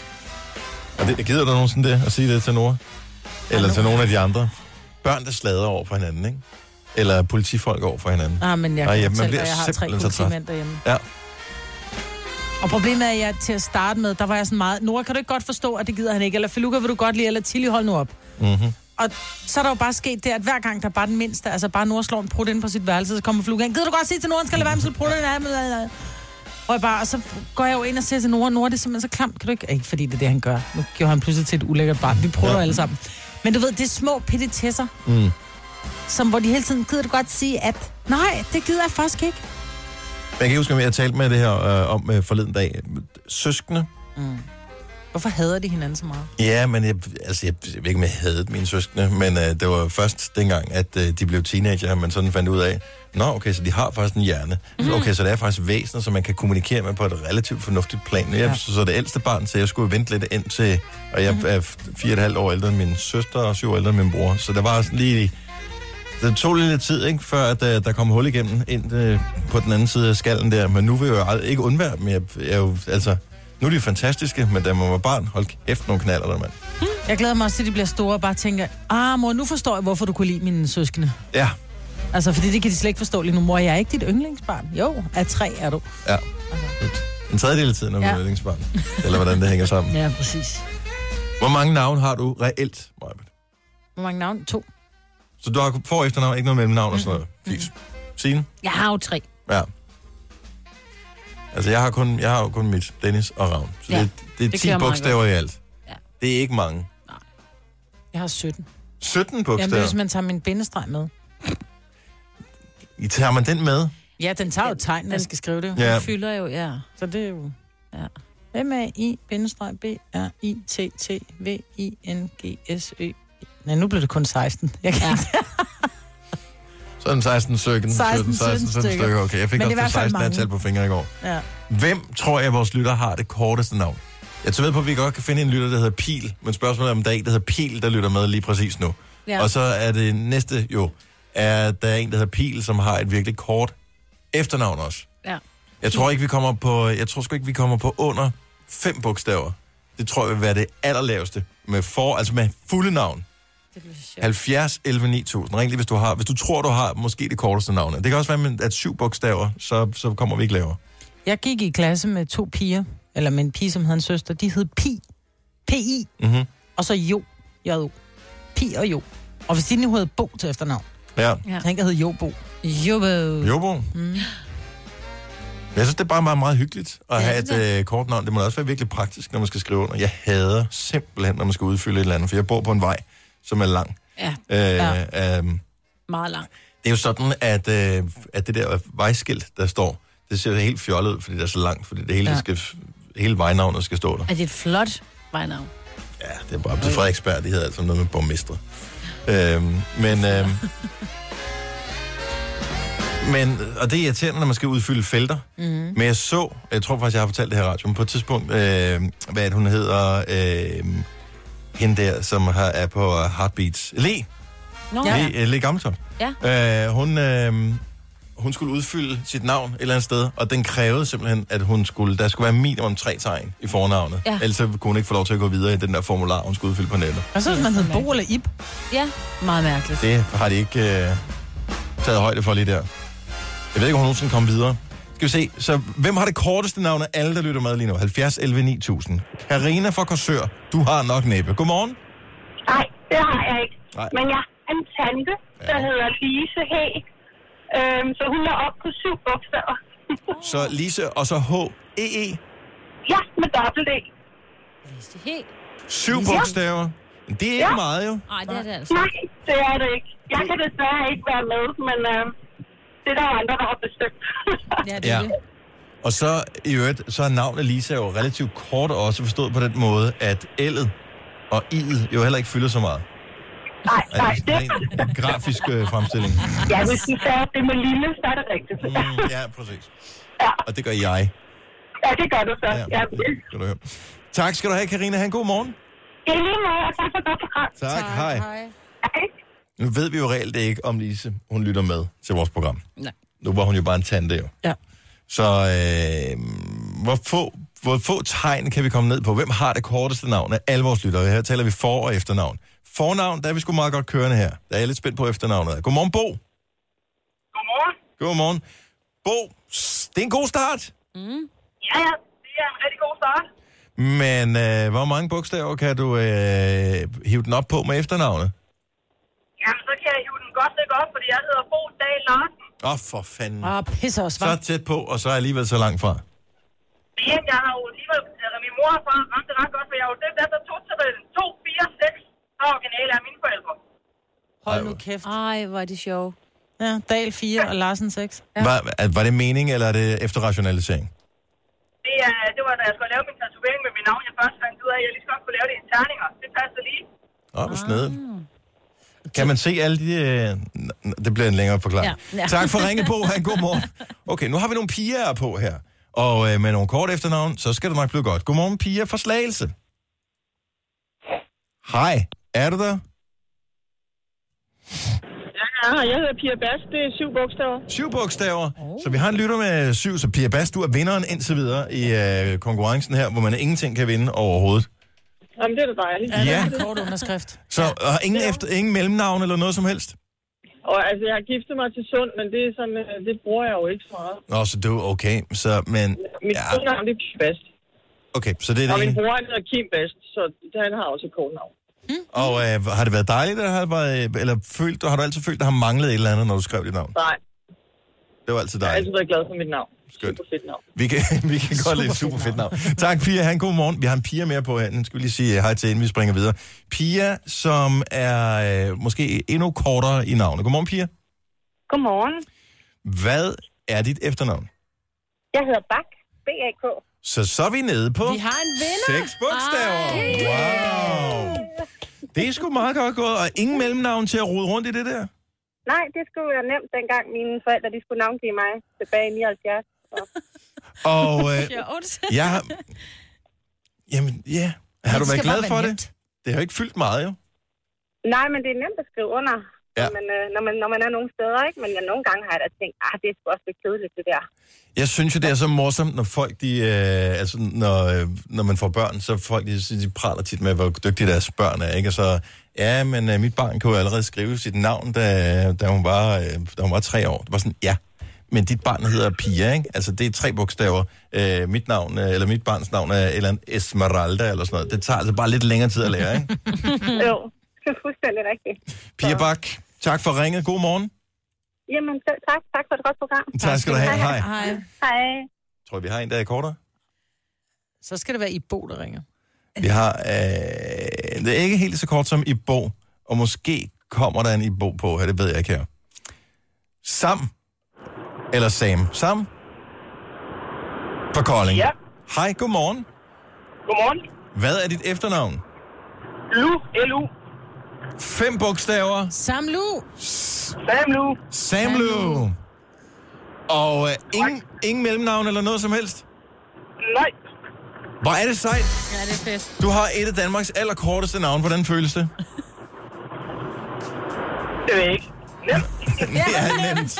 Og det, gider du nogensinde det, at sige det til Nora? Eller til nogle af de andre? Børn, der slader over for hinanden, ikke? Eller politifolk over for hinanden. Ah, men jeg kan Ej, ja, fortælle dig, at jeg har tre politimænd derhjemme. Ja. Og problemet er, at jeg til at starte med, der var jeg sådan meget... Nora, kan du ikke godt forstå, at det gider han ikke? Eller Feluca, vil du godt lide? Eller Tilly, hold nu op. Mm-hmm. Og så er der jo bare sket det, at hver gang der er bare den mindste, altså bare Nora slår en prut ind på sit værelse, så kommer Feluca ind. Gider du godt sige til Nora, han skal lade være med at prutte ind? Og, jeg bare, og så går jeg jo ind og siger til Nora, Nora, det er simpelthen så klamt. Kan du ikke? Ikke fordi det er det, han gør. Nu gjorde han pludselig til et ulækkert barn. Vi prøver ja. alle sammen. Men du ved, det er små petitesser, mm. som hvor de hele tiden, gider du godt sige, at nej, det gider jeg faktisk ikke. Jeg kan huske, at jeg talte med det her øh, om øh, forleden dag. Søskende. Mm. Hvorfor hader de hinanden så meget? Ja, men jeg, altså, jeg, jeg ved ikke, om jeg hadede mine søskende, men øh, det var først dengang, at øh, de blev teenager, man sådan fandt ud af, nå, okay, så de har faktisk en hjerne. Mm. Okay, så det er faktisk væsener, som man kan kommunikere med på et relativt fornuftigt plan. Jeg, ja. så, så det ældste barn, så jeg skulle vente lidt ind til, og jeg er fire og et halvt år ældre end min søster, og syv år ældre end min bror, så der var sådan lige... Det tog lidt tid, ikke, før at, uh, der kom hul igennem ind uh, på den anden side af skallen der, men nu vil jeg jo aldrig, ikke undvære dem. Jeg, jeg jo, altså, nu er de fantastiske, men da man var barn, hold efter nogle knaller der, mand. Jeg glæder mig også til, at de bliver store og bare tænker, ah mor, nu forstår jeg, hvorfor du kunne lide mine søskende. Ja. Altså, fordi det kan de slet ikke forstå lige nu. Mor, jeg er ikke dit yndlingsbarn. Jo, af tre er du. Ja. Altså. En tredjedel af tiden er ja. min yndlingsbarn. Eller hvordan det hænger sammen. Ja, præcis. Hvor mange navne har du reelt, Møjbet? Hvor mange navne? To. Så du har for efternavn, ikke noget mellemnavn og sådan noget? Mm-hmm. Fis. Signe? Jeg har jo tre. Ja. Altså, jeg har kun, jeg har jo kun mit, Dennis og Ravn. Så ja, det, det er det ti bogstaver i alt. Ja. Det er ikke mange. Nej. Jeg har sytten. sytten bogstaver? Jamen, hvis man tager min bindestreg med. I tager man den med? Ja, den tager jo tegn, når jeg skal skrive det. Ja. Den fylder jo, ja. Så det er jo... Ja. M A I bindestreg B R I T T V I N G S Ø. Nej, nu blev det kun seksten. Jeg kan ja. Så er den seksten, sytten, sytten, seksten, sytten stykker. Okay, jeg fik også til seksten antal på fingre i går. Ja. Hvem tror jeg, vores lytter har det korteste navn? Jeg tager ved på, at vi godt kan finde en lytter, der hedder Pil. Men spørgsmålet er, om der er en, der hedder Pil, der lytter med lige præcis nu. Ja. Og så er det næste jo, er der er en, der hedder Pil, som har et virkelig kort efternavn også. Ja. Jeg tror ikke, vi kommer på, jeg tror sgu ikke, vi kommer på under fem bogstaver. Det tror jeg vil være det allerlaveste. Med for, altså med fulde navn. halvfjerds elleve ni tusind. Ring lige, hvis du har, hvis du tror, du har måske det korteste navn. Det kan også være, at syv bogstaver, så, så kommer vi ikke lavere. Jeg gik i klasse med to piger, eller med en pige, som havde en søster. De hed Pi. P I. Mm-hmm. Og så Jo. J-O. Pi og Jo. Og hvis de nu hed Bo til efternavn. Ja. Jeg tænker, jeg hed Jobo. Jobo. Jobo? Mm. Jeg synes, det er bare meget, meget hyggeligt at have et øh, kort navn. Det må også være virkelig praktisk, når man skal skrive under. Jeg hader simpelthen, når man skal udfylde et eller andet, for jeg bor på en vej, som er lang. Ja. Øh, ja. Øh, Meget lang. Det er jo sådan, at, øh, at det der vejskilt, der står, det ser helt fjollet ud, fordi det er så langt, fordi det hele, ja. skal, hele vejnavnet skal stå der. Er det et flot vejnavn? Ja, det er bare til Frederiksberg, de hedder altså noget med borgmestre. Øhm, men, øhm, men, og det er irriterende, når man skal udfylde felter. Mm-hmm. Men jeg så, jeg tror faktisk, jeg har fortalt det her i radioen, på et tidspunkt, øh, hvad hun hedder, øh, hende der, som har, er på Heartbeats. Le. No. Le, ja. Le Gammeltoft. Ja. Øh, hun, øh, hun skulle udfylde sit navn et eller andet sted, og den krævede simpelthen, at hun skulle, der skulle være minimum tre tegn i fornavnet. Ja. Ellers kunne hun ikke få lov til at gå videre i den der formular, hun skulle udfylde på nettet. Og så hvis man hedder Bo eller Ib. Ja, meget mærkeligt. Det har de ikke øh, taget højde for lige der. Jeg ved ikke, om hun nogensinde kommer videre. Skal vi se, så hvem har det korteste navn af alle, der lytter med lige nu? halvfjerds elleve ni tusind. Karina fra Korsør, du har nok næppe. Godmorgen. Nej, det har jeg ikke. Nej. Men jeg har en tante, der ja. hedder Lise Hæ. Øhm, så hun er op på syv bogstaver. Så Lise og så H E E. Ja, med dobbelt E. Lise Hæ. Syv ja. bogstaver. Det er ikke ja. meget jo. Nej, det er det altså. Nej, det er det ikke. Jeg kan desværre ikke være med, men øh, det er der jo andre, der har bestemt. Ja, det er ja. det. Og så i øvrigt, så er navnet Lisa jo relativt kort og også forstået på den måde, at L'et og I'et jo heller ikke fylder så meget. Nej, nej, det er en grafisk øh, fremstilling. Ja, hvis du sagde, at det med lille, så er det rigtigt. Mm, ja, præcis. Ja. Og det gør jeg. Ja, det gør du så. Ja, ja. Skal du høre. Tak skal du have, Karina. Ha' en god morgen. I lige måde, og tak for godt program. Tak, tak hej. hej. Nu ved vi jo reelt ikke, om Lise, hun lytter med til vores program. Nej. Nu var hun jo bare en tante jo. Ja. Så øh, hvor, få, hvor få tegn kan vi komme ned på? Hvem har det korteste navn af alle vores lyttere? Her taler vi for- og efternavn. Fornavn, der er vi sgu meget godt kørende her. Der er jeg lidt spændt på efternavnet. Godmorgen, Bo. Godmorgen. Godmorgen. Bo, det er en god start. Mm. Ja, ja, det er en rigtig god start. Men øh, hvor mange bogstaver kan du øh, hive den op på med efternavnet? Jamen, så kan jeg hive den godt lidt op, fordi jeg hedder Bo Dahl Larsen. Åh, oh, for fanden. Åh, oh, pisse os, hva'? Så tæt på, og så er alligevel så langt fra. Men jeg har jo alligevel, altså min mor og far ramte det ret godt, for jeg har jo døbt efter to-tabellen. to, fire, seks, der er originale af mine forældre. Hold nu kæft. Ej, hvor er det sjovt. Ja, Dahl fire og Larsen seks. Ja. Var, var det mening, eller er det efter rationalisering? Det, er, det var, da jeg skulle lave min tatovering med mit navn, jeg først fandt ud af, at jeg lige så godt kunne lave det i terninger. Det passer lige. Åh, oh, hvor snedigt. Kan man se alle de... Øh... Det bliver en længere forklaring. Ja. Ja. Tak for ringe på. Ha' en god morgen. Okay, nu har vi nogle piger på her. Og øh, med nogle kort efternavn, så skal det nok blive godt. Godmorgen, Pia fra Slagelse. Hej, er du der? Ja, jeg hedder Pia Bass. Det er syv bogstaver. Syv bogstaver. Oh. Så vi har en lytter med syv, så Pia Bass, du er vinderen indtil videre i øh, konkurrencen her, hvor man ingenting kan vinde overhovedet. Jamen, det er da dejligt. Ja, det er en kort underskrift. Så og ingen, efter, ingen mellemnavn eller noget som helst? Og altså, jeg har giftet mig til Sund, men det er sådan, det bruger jeg jo ikke så meget. Nå, så du er okay. Så, men... Mit ja. kodnavn, det er Pia Bass. Okay, så det er det. Og min bror, han hedder Kim Bast, så han har også et kodnavn. Mm. Og øh, har det været dejligt, eller har, været, eller følt, har du altid følt, at der har manglet et eller andet, når du skrev dit navn? Nej. Det var altid dejligt. Jeg har altid været glad for mit navn. Skønt. Super fedt navn. Vi kan, vi kan godt lide super fedt navn. Tak, Pia. Ha' en god morgen. Vi har en Pia mere på her. Nu skal vi lige sige hej til, inden vi springer videre. Pia, som er øh, måske endnu kortere i navnet. Godmorgen, Pia. Godmorgen. Hvad er dit efternavn? Jeg hedder Bak. B A K. Så så er vi nede på... Vi har en vinder. Seks bogstaver. Ej. Wow. Det er sgu meget godt gået. Og ingen mellemnavn til at rode rundt i det der? Nej, det skulle være nemt, dengang mine forældre de skulle navngive mig tilbage i nioghalvfjerds. Så. Og øh, jeg har... Jamen, ja. Har du været glad for det? Det har jo ikke fyldt meget, jo. Nej, men det er nemt at skrive under, ja. når, man, øh, når, man, når man er nogle steder, ikke? Men jeg, nogle gange har jeg da tænkt, ah, det er sgu også lidt kedeligt, det der. Jeg synes jo, det er så morsomt, når folk, de, øh, altså, når, øh, når man får børn, så folk, de, de praler tit med, hvor dygtige deres børn er, ikke? Og så, ja, men øh, mit barn kunne jo allerede skrive sit navn, da, da, hun var, øh, da hun var tre år. Det var sådan, ja, men dit barn hedder Pia, ikke? Altså, det er tre bogstaver. Øh, mit navn, øh, eller mit barns navn er eller Esmeralda, eller sådan noget. Det tager altså bare lidt længere tid at lære, ikke? Jo, det er fuldstændig rigtigt. Pia Bak, tak for ringet. God morgen. Jamen, tak. Tak for et godt program. Tak skal du have. Hej. Hej. Hej. Tror vi har en, der er kortere? Så skal det være i Bo, der ringer. Vi har... Øh, det er ikke helt så kort som i Bo, og måske kommer der en i Bo på her, det ved jeg ikke her. Sam eller Sam? Sam? For Kolding. Ja. Hej, godmorgen. Godmorgen. Hvad er dit efternavn? Lu, L U. Fem bogstaver. Samlu. Samlu. Samlu. Og øh, ingen, ingen mellemnavn eller noget som helst? Nej. Hvor er det sejt? Ja, det er fedt. Du har et af Danmarks allerkorteste navn. Hvordan føles det? Det ved jeg ikke. Nemt. Ja, nemt.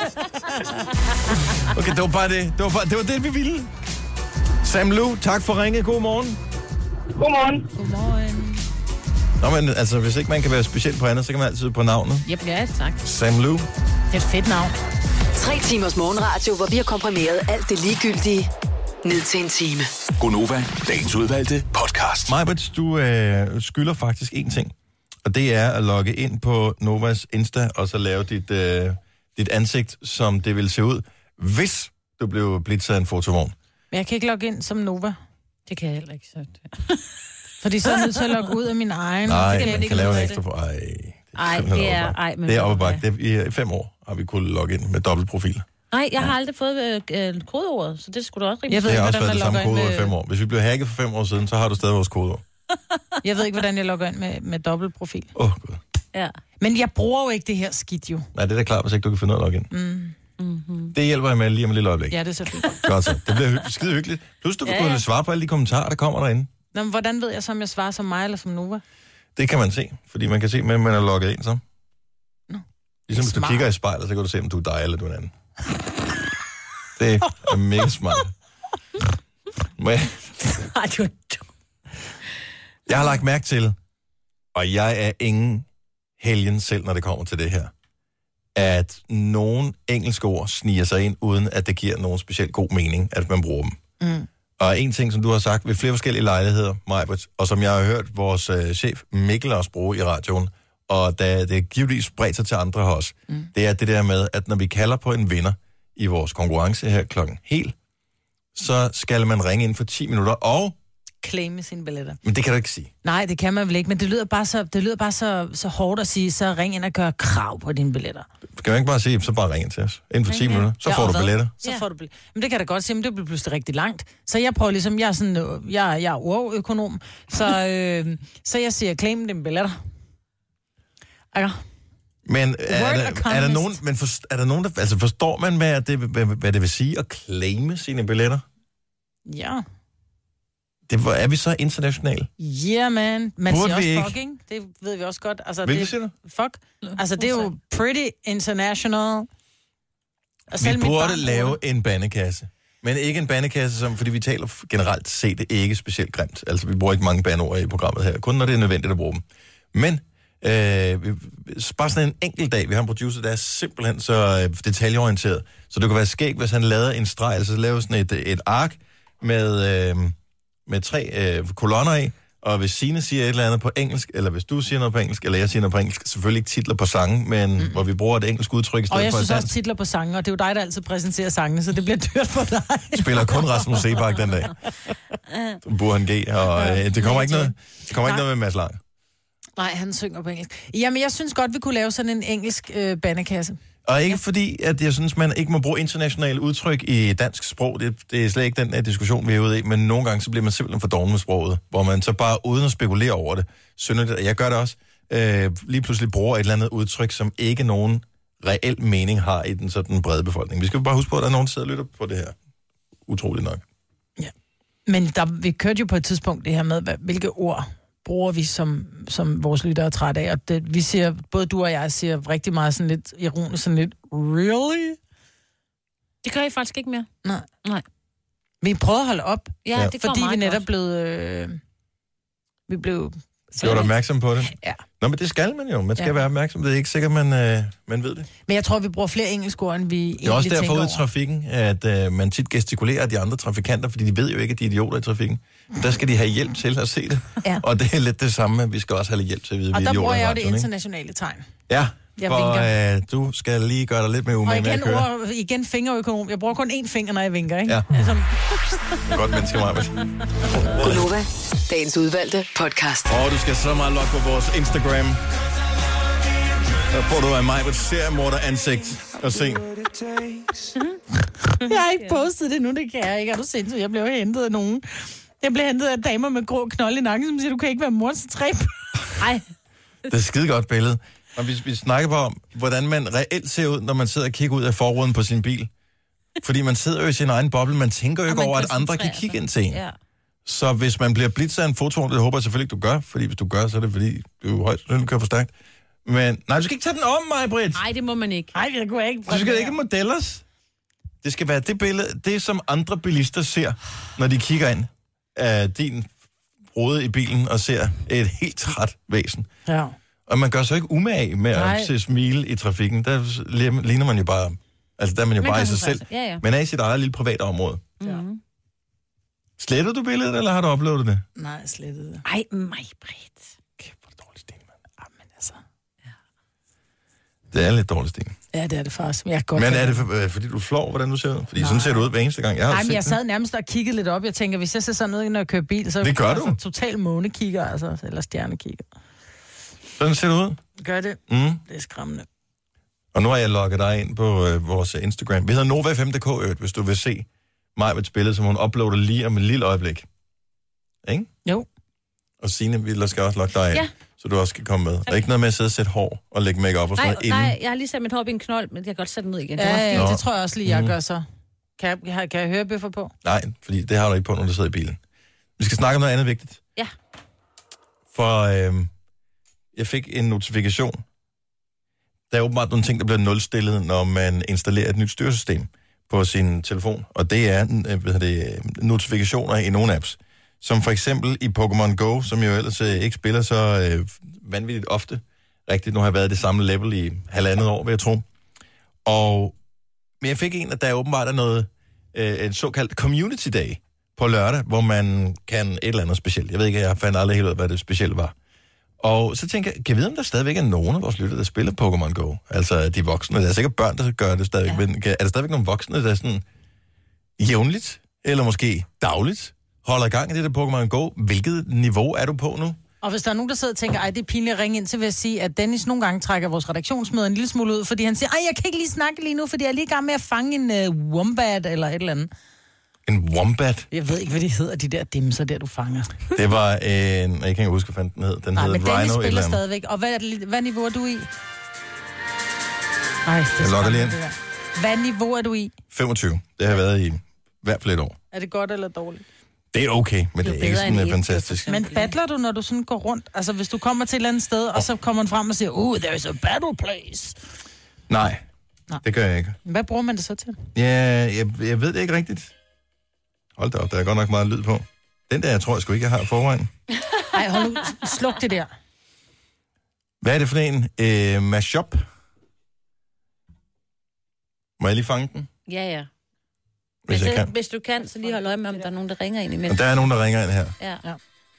Okay, det var bare det. Det var, bare, det, var det, vi ville. Sam Lu, tak for ringet. God morgen. Godmorgen. Godmorgen. Nå, men altså, hvis ikke man kan være speciel på andet, så kan man altid på navnet. Yep, ja, tak. Sam Lu. Det er et fedt navn. Tre timers morgenradio, hvor vi har komprimeret alt det ligegyldige ned til en time. Gonova, dagens udvalgte podcast. Majbert, du øh, skylder faktisk én ting. Og det er at logge ind på Novas Insta, og så lave dit, øh, dit ansigt, som det vil se ud, hvis du blev blitzet af en fotovogn. Men jeg kan ikke logge ind som Nova. Det kan jeg heller ikke. Så Fordi så er jeg nødt til at logge ud af min egen. Nej, det man kan lave en ekstra på. Ej, Ej, det er... Ej, men det er oppe bak. I fem år har vi kunnet logge ind med dobbeltprofil. Nej, jeg har aldrig fået øh, øh, kodeordet, så det skulle du også rimelig. Jeg ved Det ikke, har også hvordan været man det samme logger ind kodeord i med... fem år. Hvis vi blev hacket for fem år siden, så har du stadig vores kodeord. Jeg ved ikke, hvordan jeg logger ind med, med dobbeltprofil. Åh, oh, gud. Ja. Men jeg bruger jo ikke det her skidt jo. Nej, det er da klart, hvis ikke du kan finde ud af at logge ind. Mm. Mm-hmm. Det hjælper jeg med lige om et lille øjeblik. Ja, det er selvfølgelig. Godt så. Det bliver hy- skide hyggeligt. Plus, du kan Ja, ja, ja. ja. svare på alle de kommentarer, der kommer derinde. Nå, men hvordan ved jeg så, om jeg svarer som mig eller som Nova? Det kan man se, fordi man kan se, hvem man er logget ind som. Nå. Ligesom hvis du Smart. kigger i spejlet, så kan du se, om du er dig eller du er en anden. Det er mega smart. Men Ej, du er dum. jeg har lagt mærke til, og jeg er ingen helgen selv, når det kommer til det her, at nogle engelske ord sniger sig ind, uden at det giver nogen specielt god mening, at man bruger dem. Mm. Og en ting, som du har sagt ved flere forskellige lejligheder, Majbert, og som jeg har hørt vores øh, chef Mikkel også bruge i radioen, og da det givetvis spredt sig til andre også, mm. det er det der med, at når vi kalder på en vinder i vores konkurrence her klokken helt, så skal man ringe ind for ti minutter, og... Claime sine billetter. Men det kan du ikke sige. Nej, det kan man vel ikke, men det lyder bare så, det lyder bare så, så hårdt at sige, så ring ind og gør krav på dine billetter. Kan man ikke bare sige, så bare ring ind til os. Inden for ti minutter, så Ja, får og du hvad? billetter. Så får du billetter. Men det kan da godt sige, men det bliver pludselig rigtig langt. Så jeg prøver ligesom, jeg er sådan, øh, jeg, jeg er ordøkonom, så, øh, så jeg siger, claim dine billetter. Okay. Men er Word der, er der economist. nogen, men for, er der nogen, der, altså forstår man, hvad det, hvad, hvad det vil sige at claime sine billetter? Ja. Det, hvor- er vi så internationale? Yeah, man. Man Burde siger vi også ikke? fucking. Det ved vi også godt. Altså, Hvilket det, siger du? Fuck. Altså, det er jo pretty international. Og Vi selv mit burde barn bruger lave en bandekasse. Men ikke en bandekasse, som, fordi vi taler f- generelt set det ikke specielt grimt. Altså, vi bruger ikke mange bandeord i programmet her. Kun når det er nødvendigt at bruge dem. Men øh, vi, bare sådan en enkelt dag. Vi har en producer, der er simpelthen så øh, detaljeorienteret. Så det kunne være skægt, hvis han lavede en streg, altså lavede sådan et, et ark med, øh, med tre øh, kolonner i. Og hvis Signe siger et eller andet på engelsk, eller hvis du siger noget på engelsk, eller jeg siger noget på engelsk, selvfølgelig ikke titler på sange, men mm. hvor vi bruger et engelsk udtryk i stedet Og jeg for synes et også dansk. titler på sange, og det er jo dig, der altid præsenterer sangene, så det bliver dyrt for dig. Spiller kun Rasmus Sebak den dag. Burhan G. Og øh, det kommer ikke noget, det kommer ikke noget med Mads Lang. Nej, han synger på engelsk. Jamen, jeg synes godt, vi kunne lave sådan en engelsk øh, bandekasse. Og ikke fordi, at jeg synes, man ikke må bruge internationale udtryk i dansk sprog. Det, det er slet ikke den uh, diskussion, vi er ude i. Men nogle gange, så bliver man simpelthen for doven med sproget. Hvor man så bare, uden at spekulere over det, synes det, jeg gør det også, øh, lige pludselig bruger et eller andet udtryk, som ikke nogen reel mening har i den sådan brede befolkning. Vi skal bare huske på, at der er nogen, der sidder og lytter på det her. Utroligt nok. Men der, vi kørte jo på et tidspunkt det her med, hvad, hvilke ord bruger vi, som, som vores lyttere er træt af. Og det, vi siger, både du og jeg siger rigtig meget sådan lidt ironisk, sådan lidt, really? Det gør I faktisk ikke mere. Nej. Nej. Vi prøvede at holde op, Ja, det går fordi vi meget netop godt. blev... Øh, vi blev... Så er du opmærksom på det? Ja. Nå, men det skal man jo. Man skal Ja. være opmærksom. Det er ikke sikkert, man, øh, man ved det. Men jeg tror, vi bruger flere engelske ord, end vi Det er også egentlig derfor tænker ude i over. trafikken, at øh, man tit gestikulerer af de andre trafikanter, fordi de ved jo ikke, at de er idioter i trafikken. Der skal de have hjælp til at se det. Ja. Og det er lidt det samme, at vi skal også have lidt hjælp til at vide, at Og vi er der idioter bruger i jeg jo det radioen, ikke? internationale tegn. Ja, Jeg for øh, du skal lige gøre dig lidt mere Og umage med at igen, køre. ord, igen fingerøkonom. Jeg bruger kun én finger, når jeg vinker, ikke? Ja. Ligesom... Godt menneske, Majbert. Gunova, dagens udvalgte podcast. Og du skal så meget logge på vores Instagram. Der får du af Majbert seriemorder ansigt og se. Jeg har ikke postet det nu, det kan jeg ikke. Er du sindssygt? Jeg blev hentet af nogen. Jeg blev hentet af damer med grå knold i nakken, som siger, du kan ikke være mor til tre. Nej. Det er et skide godt billede. Og vi, vi snakker på om, hvordan man reelt ser ud, når man sidder og kigger ud af forruden på sin bil. Fordi man sidder jo i sin egen boble. Man tænker jo ikke over, at andre kan kigge ind til en. Ja. Så hvis man bliver blitset af en foto, det håber jeg selvfølgelig ikke, du gør. Fordi hvis du gør, så er det fordi, du højst sandsynligt kører for stærkt. Men nej, du skal ikke tage den om mig, Britt. Nej, det må man ikke. Nej, det kunne jeg ikke. Du skal ikke modellers. Det skal være det billede, det som andre bilister ser, når de kigger ind af din rode i bilen og ser et helt træt væsen. Ja. Og man gør så ikke umage med Nej. at se smile i trafikken. Der ligner man jo bare... Altså, der er man jo Man bare i kan sig selv. faktisk- ja, ja. Man er i sit eget lille private område. Ja. Sletter du billedet, eller har du uploadet det? Nej, slettet det. Ej, mig, Britt. Kæft, hvor dårlig stil, mand. Jamen altså. Det er lidt dårlig stil. Ja, det er det faktisk. Jeg kan godt Men lide er det for, øh, fordi du flår, hvordan du ser ud? Fordi Nej. sådan ser du ud hver eneste gang. Jeg har Nej, set men jeg det. sad nærmest og kiggede lidt op. Jeg tænker, hvis jeg ser sådan ud, når jeg kører bil, så er Det gør jeg du. altså total månekigger, altså, eller stjernekigger. Sådan ser du ud. Gør det? Mm. Det er skræmmende. Og nu har jeg logget dig ind på øh, vores Instagram. Vi hedder Nova fem punktum d k, hvis du vil se Majbets billede, som hun uploader lige om et lille øjeblik. Ikke? Jo. Og Signe, vi skal også logge dig ind, Ja. så du også skal komme med. Der er ikke noget med at sidde og sætte hår og lægge make-up og sådan Nej, noget inden. nej, jeg har lige sat mit hår op i en knold, men jeg kan godt sætte den ned igen. Det var Ja, fint. ja, Nå. det tror jeg også lige, jeg Mhm. gør så. Kan jeg, kan jeg, kan jeg høre bøffer på? Nej, fordi det har du ikke på, når du sidder i bilen. Vi skal snakke om noget andet vigtigt. Ja. For øh, jeg fik en notifikation. Der er åbenbart nogle ting, der bliver nulstillet, når man installerer et nyt styresystem på sin telefon. Og det er øh, hvad hedder det, notifikationer i nogle apps. Som for eksempel i Pokémon Go, som jo ellers øh, ikke spiller så øh, vanvittigt ofte. Rigtigt, nu har jeg været i det samme level i halvandet år, vil jeg tro. Og men jeg fik en, at der åbenbart er noget, øh, en såkaldt Community Day på lørdag, hvor man kan et eller andet specielt. Jeg ved ikke, jeg fandt aldrig helt ud af, hvad det specielle var. Og så tænker jeg, kan jeg vide, om der stadigvæk er nogen af vores lytter, der spiller Pokémon Go? Altså de voksne. Der er sikkert børn, der gør det stadigvæk. Ja. Men er der stadigvæk nogle voksne, der er sådan jævnligt, eller måske dagligt, holder i gang i det der Pokémon Go? Hvilket niveau er du på nu? Og hvis der er nogen, der sidder og tænker, ej, det er pinligt at ringe ind til, vil jeg sige, at Dennis nogle gange trækker vores redaktionsmøde en lille smule ud, fordi han siger, ej, jeg kan ikke lige snakke lige nu, fordi jeg er lige i gang med at fange en uh, wombat eller et eller andet. En wombat? Jeg ved ikke, hvad de hedder, de der dimser der, du fanger. Det var en... Jeg kan ikke huske, hvad fanden den hed. Den Nej, hed men Rhino Dennis et eller spiller andet. stadigvæk. Og hvad, er det, hvad niveau er du i? Ej, det er Jeg logger lige ind. skræmmende, det der. Hvad niveau er du i? femogtyve. Det har jeg været i hvert fald et år. Er det godt eller dårligt? Det er okay, men det, det er ikke sådan end et, fantastisk. Men battler du, når du sådan går rundt? Altså, hvis du kommer til et eller andet sted, og så kommer man frem og siger, oh, there's a battle place. Nej, Nej. det gør jeg ikke. Hvad bruger man det så til? Ja, jeg, jeg ved det ikke rigtigt. Hold da op, der er godt nok meget lyd på. Den der, jeg tror jeg sgu ikke, jeg har i forvejen. Nej, hold nu, sluk det der. Hvad er det for en? Øh, Mashup? Må jeg lige fange den? Ja, ja. Hvis Hvis, jeg kan. hvis du kan, så lige hold øje med, om der er nogen, der ringer ind imellem. Og der er nogen, der ringer ind her. Ja. ja.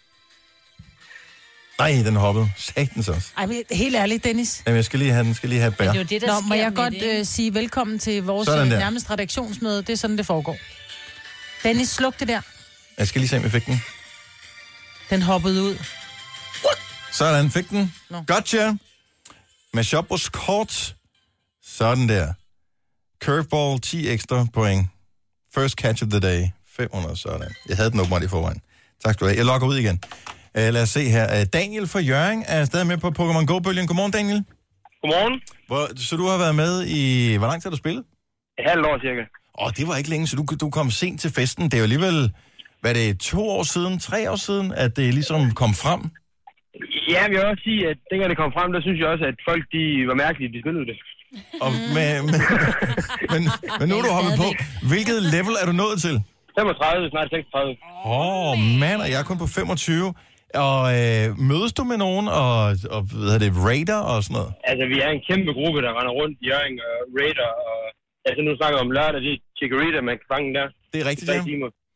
Nej, den hoppede. Satans også. Ej, men helt ærligt, Dennis. Jamen, jeg skal lige have den. Skal lige have et bær. Det er jo det, der Nå, sker må jeg med godt det, ikke? øh, sige velkommen til vores Sådan øh, der. nærmeste redaktionsmøde. Det er sådan, det foregår. Dennis, sluk det der. Jeg skal lige se, om jeg fik den. Den hoppede ud. Sådan, fik den. Nå. Gotcha. Mashup was kort. Sådan der. Curveball, ti ekstra point. First catch of the day. fem hundrede, sådan. Jeg havde den åbenbart i forvejen. Tak skal du have. Jeg logger ud igen. Uh, lad os se her. Uh, Daniel fra Hjørring er stadig med på Pokémon Go-bølgen. Godmorgen, Daniel. Godmorgen. Hvor, så du har været med i... Hvor lang tid har du spillet? Halv år cirka. Åh, oh, det var ikke længe, så du, du kom sent til festen. Det er jo alligevel... Hvad er det, to år siden, tre år siden, at det ligesom kom frem? Ja, jeg vil også sige, at dengang det kom frem, der synes jeg også, at folk de var mærkelige, de spillede det. Og med, med, men, men nu er du hoppet på. Hvilket level er du nået til? femogtredive, snart seksogtredive. Åh, oh, mand, og jeg er kun på femogtyve. Og øh, mødes du med nogen og, og hvad er det, raider og sådan noget? Altså, vi er en kæmpe gruppe, der render rundt i Hjørring og raider. Og, altså, nu snakker vi om lørdag, det er Chikorita, man kan fange der. Det er rigtigt, tre ja. timer.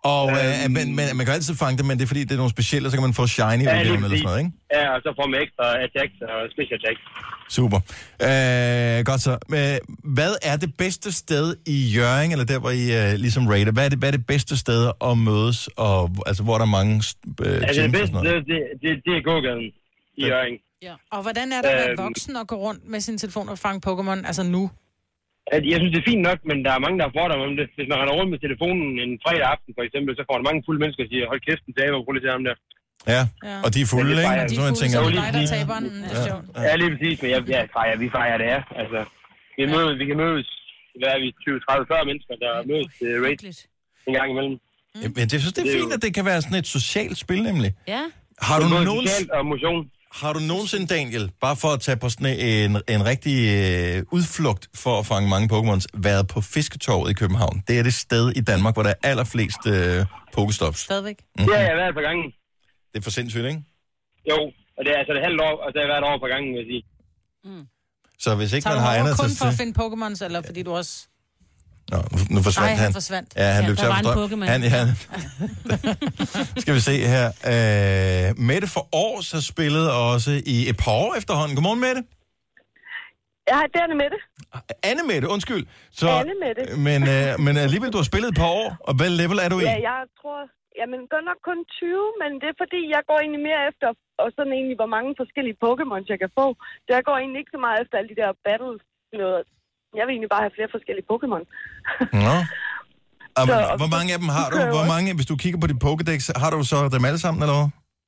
Og øh, men, men man kan altid fange det, men det er fordi, det er nogle specielle, så kan man få shiny Ja, udgaven lige eller sådan noget, ikke? Ja, og så får man ekstra attacks og special attacks. Super. Øh, godt så. Men hvad er det bedste sted i Hjørring, eller der, hvor I uh, ligesom rater? Hvad er, det, hvad er det bedste sted at mødes, og altså, hvor der er mange øh, Altså det bedste, det, det, det, det er gågaden i Hjørring. Ja. Og hvordan er det at være Øhm. voksen og gå rundt med sin telefon og fange Pokémon, altså nu? Jeg synes, det er fint nok, men der er mange, der har fordomme om det. Hvis man render rundt med telefonen en fredag aften, for eksempel, så får der mange fulde mennesker, der siger, hold kæft, en taber, prøv lige til ham der. Ja, Ja. og de er fulde, Men det ikke? fejrer- De Så er man fulde, tænker, så lige det er dig, der præcis. taber den. Det er sjovt. Ja, lige præcis, men jeg, jeg fejrer, vi fejrer det her. Altså, vi, mødes, vi kan mødes, hvad er vi, tyve, tredive, fyrre mennesker, der mødes til raid en gang imellem. Ja, men jeg synes, det er Det er fint, jo- at det kan være sådan et socialt spil, nemlig. Ja. Har du, Det er både nogen, socialt og motion. har du nogensinde, Daniel, bare for at tage på sådan en, en rigtig øh, udflugt for at fange mange Pokémons, været på Fisketorvet i København? Det er det sted i Danmark, hvor der er allerflest øh, Pokestops. Stadigvæk. Mm-hmm. Ja, jeg har været et par gange. Det er for sindssygt, ikke? Jo, og det er altså det halvt år, og så har jeg været over par gange, vil jeg sige. Så hvis ikke Tager man du har andet over kun til... for at finde Pokémons, eller fordi du også... Nå, nu, nu forsvandt Ej, han. han forsvandt. Ja, han Ja, løb der tør var for en strøm. Pokémon. Han, han. Skal vi se her. Øh, Mette for Års har spillet også i et par år efterhånden. Godmorgen, Mette. Ja, det er Anne Mette. Anne Mette, undskyld. Så, Anne Mette. Men, øh, men alligevel, du har spillet et par år, og hvad level er du i? Ja, jeg tror... Jamen, godt nok kun tyve, men det er fordi, jeg går egentlig mere efter, og sådan egentlig, hvor mange forskellige Pokémons jeg kan få. Så jeg går egentlig ikke så meget efter alle de der battles. Noget. Jeg vil egentlig bare have flere forskellige Pokémon. Nå. Og, Så- hvor mange af dem har du? kører jeg Hvor også. mange, hvis du kigger på dit Pokédex, har du så dem alle sammen, eller hvad?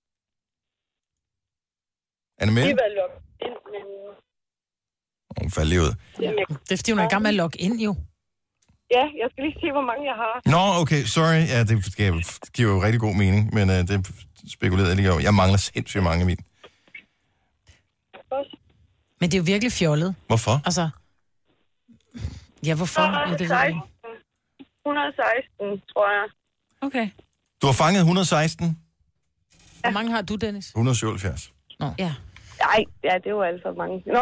Anne Det Mette? er vel lukket ind, men... Hun faldt lige ud. Det er fordi, hun er i gang med at logge ind, jo. Ja, jeg skal lige se, hvor mange jeg har. Nå, okay, sorry. Ja, det giver, det giver jo rigtig god mening, men uh, det spekulerede jeg lige over. Jeg mangler sindssygt mange af mine. Men det er jo virkelig fjollet. Hvorfor? Altså... Ja, hvorfor? Ja, det ved jeg ikke. et hundrede og seksten, tror jeg. Okay. Du har fanget et hundrede og seksten? Hvor mange har du, Dennis? et hundrede og syvoghalvfjerds. Nå. Ja. Nej, ja, det var altså mange. Nå.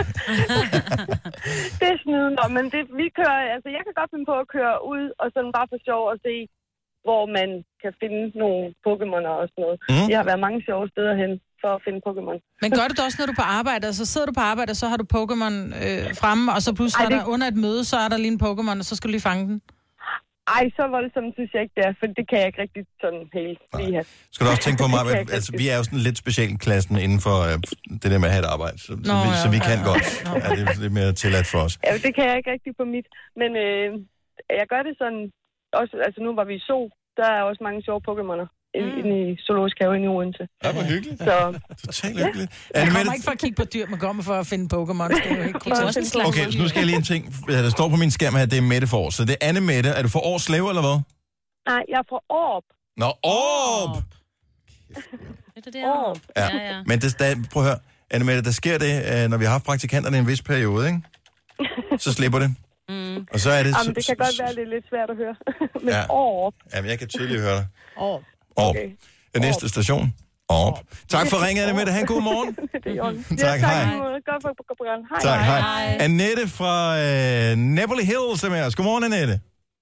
Det er sniden. Nå, men det, vi kører, altså jeg kan godt finde på at køre ud, og sådan bare for sjov at se, hvor man kan finde nogle Pokémoner og sådan noget. Mm. Mm. Jeg har været mange sjove steder hen for at finde Pokémon. Men gør du det også, når du er på arbejde? Altså sidder du på arbejde, og så har du Pokémon øh, fremme, og så pludselig Ej, er det- der under et møde, så er der lige en Pokémon, og så skal du lige fange den. Ej, så voldsomt synes jeg ikke, det er, for det kan jeg ikke rigtig sådan helt lige have. Skal du også tænke på mig, Det kan jeg ikke altså rigtig. vi er jo sådan lidt specialklassen inden for øh, det der med at have et arbejde, så, så, Nå, vi, ja, så vi ja, kan ja. godt. Ja, det er lidt mere tilladt for os. Ja, det kan jeg ikke rigtig på mit. Men øh, jeg gør det sådan, også, altså nu var vi i Zoo, der er også mange sjove Pokémoner mm. inde i Zoologisk Have inde i Odense. Ja, hvor hyggeligt. Så, Totalt hyggeligt. Jeg kommer ikke for at kigge på dyr, man kommer for at finde Pokémon. Det er jo ikke grotesk. Okay, så nu skal jeg lige en ting. Der står på min skærm her, det er Mette for år. Så det er Anne Mette. Er du for års slave, eller hvad? nej, jeg er fra Orb. Nå, Orb! Det er det Orb. Ja. Ja, ja. Men det, der, prøv at høre, Anne Mette, der sker det, øh, når vi har haft praktikanterne i en vis periode, ikke? Så slipper det. Mm. Og så er det... Jamen, det kan godt være, det er lidt svært at høre. Men Ja. ja. Orb. Jamen, jeg kan tydeligt høre dig. Orb. Orb. Okay. Den næste station. Orb. Tak for ringet, Anne Mette. Ha' en god morgen. Det er i orden. Tak, ja, hej. tak. Godt for programmet. Hej. Tak, hej. Annette fra øh, Neverly Hills er med os. Godmorgen, Annette.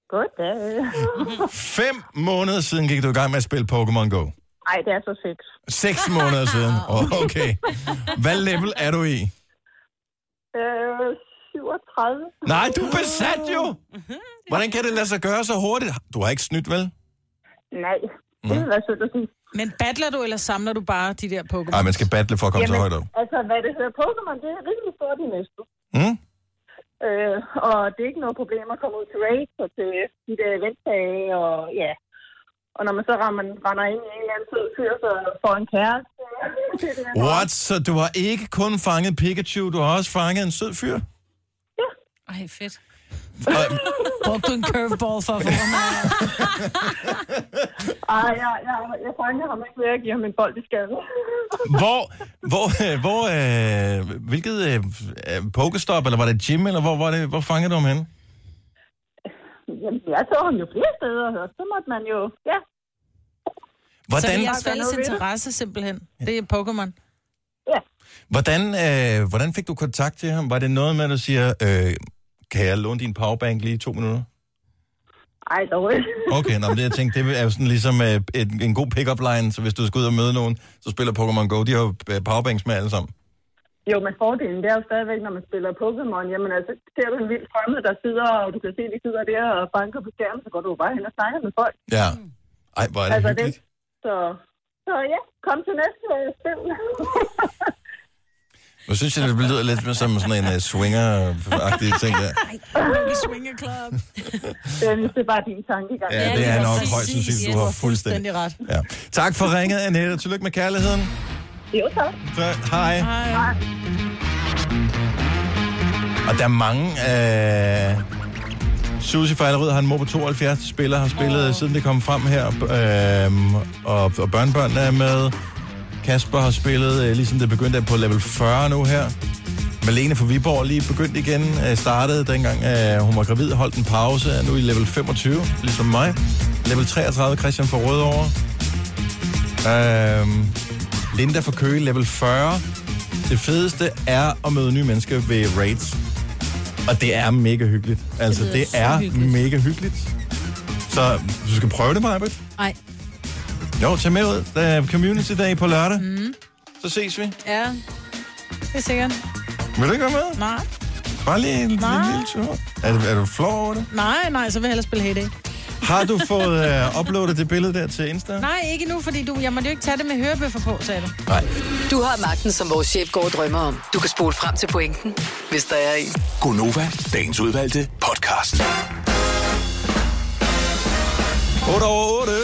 Goddag. Fem måneder siden gik du i gang med at spille Pokémon Go. Ej, det er så seks. Seks måneder siden. Oh, okay. Hvad level er du i? Øh, syvogtredive. Nej, du er besat jo! Hvordan kan det lade sig gøre så hurtigt? Du har ikke snydt, vel? Nej, det vil være sødt at sige. Men battler du, eller samler du bare de der Pokémon? Nej, man skal battle for at komme så højt op. altså, hvad det hedder Pokémon, det er rimelig stort i næste. Mm? Øh, og det er ikke noget problem at komme ud til raids og til de der eventdage, og ja. Og når man så rammer, render ind i en eller anden sød fyr, så får en kæreste. det er det, What? Så du har ikke kun fanget Pikachu, du har også fanget en sød fyr? Ej, fedt. Brugte du en curveball for at få mig? Ej, jeg, jeg, jeg fanger ham ikke ved at give ham en bold i skallen. Hvor, hvor, øh, hvor, øh, hvilket øh, øh, Pokestop, eller var det gym, eller hvor, var det, hvor fangede du ham henne? Jamen, jeg så ham jo flere steder, og så måtte man jo, ja. Hvordan- Så det er jeres Der er fælles noget ved det. interesse, simpelthen. Det er Pokémon. Hvordan, øh, hvordan fik du kontakt til ham? Var det noget med, at du siger, øh, kan jeg låne din powerbank lige i to minutter? Ej, dårligt. Okay, nå, men det jeg tænkte, det er jo sådan ligesom uh, en, en god pick-up line, så hvis du skal ud og møde nogen, så spiller Pokémon Go. De har jo powerbanks med alle sammen. Jo, men fordelen, det er jo stadigvæk, når man spiller Pokémon, jamen altså, ser du en vild fremme, der sidder, og du kan se, de sidder der og banker på skærmen, så går du bare hen og snakker med folk. Ja. Ej, hvor er det altså, hyggeligt. Det, så, så ja, kom til næste uh, spil. Nu synes jeg, det lyder lidt som sådan en uh, swinger-agtig ting der. Ej, swinger club. Det er bare din tankegang. Ja, det er nok højst sandsynligt, du har fuldstændig ret. Ja. Tak for ringet, Annette. Tillykke med kærligheden. Jo, tak. Så, hej. Hej. Og der er mange af... Øh... Susie fra Allerød har en mor på tooghalvfjerds spiller, har spillet oh. siden det kom frem her, øh, og, og børnebørn er med. Kasper har spillet, øh, ligesom det begyndte på level fyrre nu her. Malene fra Viborg lige begyndt igen, øh, startede dengang øh, hun var gravid, holdt en pause, er nu i level femogtyve, ligesom mig. Level treogtredive, Christian fra Rødovre. Øh, Linda fra Køge, level fyrre. Det fedeste er at møde nye mennesker ved raids. Og det er mega hyggeligt. Altså, det, det er hyggeligt. mega hyggeligt. Så du skal prøve det, Majbert? Nej. Jo, tag med ud. Der er Community Day på lørdag. Mm. Så ses vi. Ja, det er sikkert. Vil du ikke være med? Nej. Bare lige en, en lille tur. Er, er du flov over det? Nej, nej, så vil jeg hellere spille Hay Day. Har du fået uh, uploadet det billede der til Insta? Nej, ikke nu, fordi du, jeg må jo ikke tage det med hørebøffer på, sagde du. Nej. Du har magten, som vores chef går og drømmer om. Du kan spole frem til pointen, hvis der er en. Gonova, dagens udvalgte podcast. otte over otte.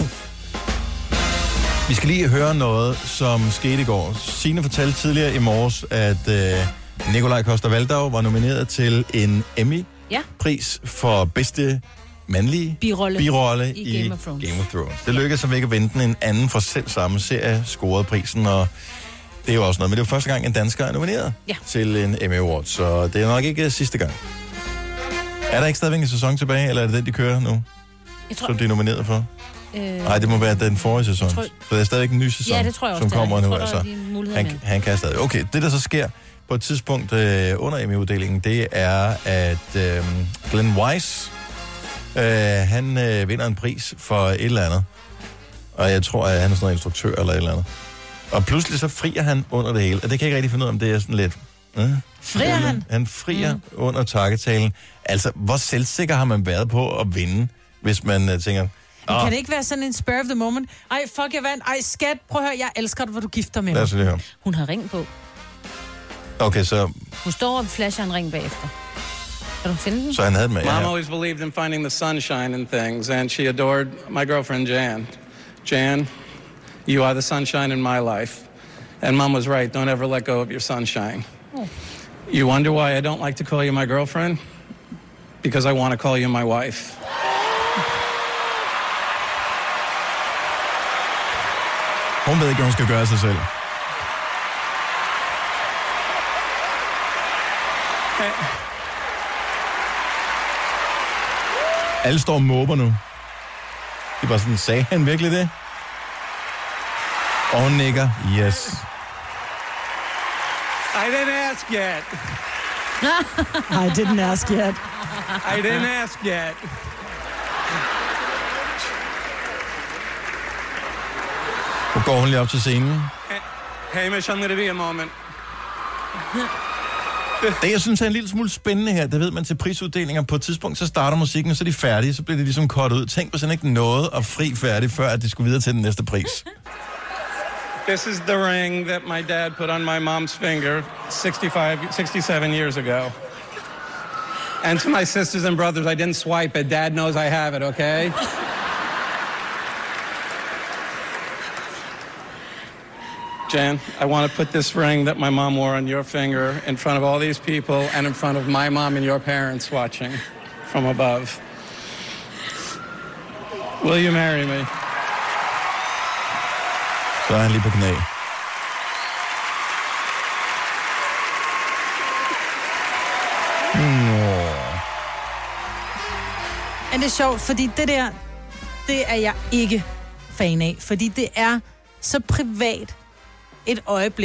Vi skal lige høre noget, som skete i går. Signe fortalte tidligere i morges, at uh, Nikolaj Coster-Waldau var nomineret til en Emmy-pris ja. for bedste mandlige birolle, birolle i, i Game of Thrones. Game of Thrones. Det lykkedes som ikke at vente en anden fra selv samme serie scorede prisen, og det er jo også noget. Men det er jo første gang, en dansker er nomineret ja. til en Emmy Award, så det er nok ikke sidste gang. Er der ikke stadigvæk en sæson tilbage, eller er det den, de kører nu? Jeg tror... Som de er nomineret for? Øh... Nej, det må være den forrige sæson. Tror... Så der er stadigvæk en ny sæson, ja, det tror jeg også, som kommer nu. Tror, altså. han, han kan stadig. Okay, det der så sker på et tidspunkt øh, under Emmy-uddelingen, det er, at øh, Glenn Weiss, øh, han øh, vinder en pris for et eller andet. Og jeg tror, at han er sådan en instruktør eller et eller andet. Og pludselig så frier han under det hele. Og det kan jeg ikke rigtig finde ud af, om det er sådan lidt... Øh, frier han? Han frier mm. under takketalen. Altså, hvor selvsikker har man været på at vinde, hvis man uh, tænker... Men kan det ikke være sådan en spur of the moment? Ej, fuck, jeg vandt. Ej, skat, prøv at høre, jeg elsker dig, hvor du gifter med mig. Lad os lige høre. Hun har ring på. Okay, så... Hun står og flasher en ring bagefter. Kan du finde den? Så han havde den med, Mom ja. always believed in finding the sunshine in things, and she adored my girlfriend, Jan. Jan, you are the sunshine in my life. And Mom was right, don't ever let go of your sunshine. Oh. You wonder why I don't like to call you my girlfriend? Because I want to call you my wife. Hun ved ikke, hvad hun skal gøre sig selv. Alle står og måber nu. Det var sådan, sagde han virkelig det? Og hun nikker, yes. I didn't ask yet. I didn't ask yet. I didn't ask yet. Nu går hun lige op til scenen. Hamish, I'm gonna be a moment. Det, jeg synes er en lille smule spændende her, det ved man til prisuddelinger. På et tidspunkt, så starter musikken, og så er de færdige, så bliver det ligesom kort ud. Tænk på sådan ikke noget at fri færdig, før at de skulle videre til den næste pris. This is the ring that my dad put on my mom's finger sixty-five, sixty-seven years ago. And to my sisters and brothers, I didn't swipe it. Dad knows I have it, okay? Jan, I want to put this ring that my mom wore on your finger in front of all these people and in front of my mom and your parents watching from above. Will you marry me? Så er han lige på knæ. Nå. Men det er sjovt, fordi det der, det er jeg ikke fan af. Fordi det er så privat et øjeblik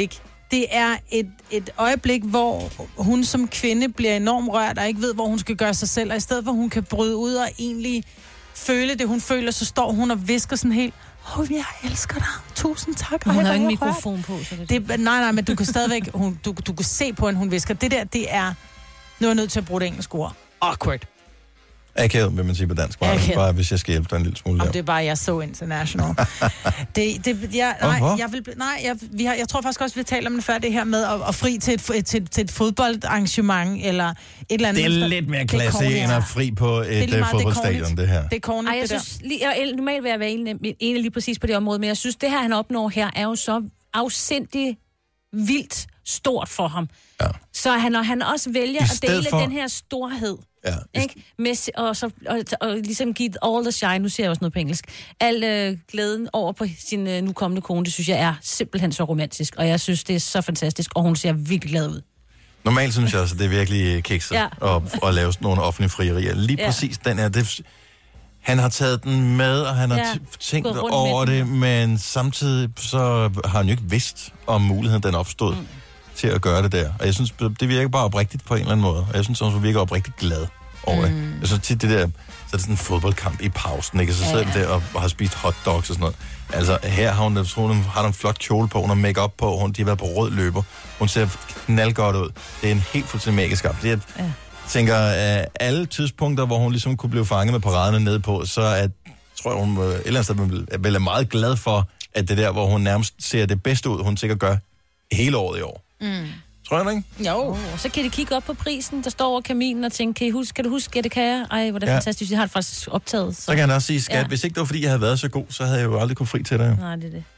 Det er et, et øjeblik, hvor hun som kvinde bliver enormt rørt og ikke ved, hvor hun skal gøre sig selv. Og i stedet for, hun kan bryde ud og egentlig føle det, hun føler, så står hun og visker sådan helt, åh, oh, jeg elsker dig. Tusind tak. Hun har ingen mikrofon på. Så det det, nej, nej, men du kan stadigvæk, hun, du, du kan se på, at hun visker. Det der, det er, nu er jeg nødt til at bruge det engelske ord. Awkward. Akavet, vil man sige på dansk. Bare, bare hvis jeg skal hjælpe dig en lille smule. Om det er bare, jeg er så international. det, det, jeg, nej, jeg, vil, nej jeg, vi har, jeg tror faktisk også, vi taler om det før, det her med at, at fri til et, til, til et fodboldarrangement, eller et eller andet. Det er lidt mere klasse end at fri på et fodboldstadion, det her. Det er kornet, jeg det der. synes, lige, jeg, normalt vil jeg være enig, enig lige præcis på det område, men jeg synes, det her, han opnår her, er jo så afsindigt vildt stort for ham. Ja. Så han, når han også vælger at dele for... den her storhed, ja. ikke? Med, og, så, og, og ligesom give all the shine, nu siger jeg også noget på engelsk, al øh, glæden over på sin øh, nu kommende kone, det synes jeg er simpelthen så romantisk, og jeg synes, det er så fantastisk, og hun ser virkelig glad ud. Normalt synes jeg også, at det er virkelig kikset ja. at, at lave nogle offentlige frierier. Lige ja. præcis den er det. Han har taget den med, og han har ja, tænkt over det, men samtidig så har han jo ikke vidst, om muligheden den opstod mm. til at gøre det der. Og jeg synes, det virker bare oprigtigt på en eller anden måde. Og jeg synes også, det virker oprigtigt glad over mm. det. Jeg synes tit det der, så er det sådan en fodboldkamp i pausen, ikke? Så sidder ja, ja. der og har spist hotdogs og sådan noget. Altså, her har hun, jeg tror, hun har en flot kjole på, hun har make-up på, hun, de har været på rød løber. Hun ser knaldgodt ud. Det er en helt fuldstændig magisk kamp. Det er, ja. tænker, at alle tidspunkter, hvor hun ligesom kunne blive fanget med paraderne nede på, så at, tror jeg, hun et eller andet sted er vel meget glad for, at det der, hvor hun nærmest ser det bedste ud, hun sikkert gør hele året i år. Mm. Tror jeg ikke? Jo, oh, så kan de kigge op på prisen, der står over kaminen og tænke, kan, I huske, kan du huske, at det kan jeg? Ej, hvor er det ja. fantastisk, jeg har det faktisk optaget. Så, så kan han også sige, skat, ja. hvis ikke det var, fordi jeg havde været så god, så havde jeg jo aldrig kunne fri til dig. Nej, det er det.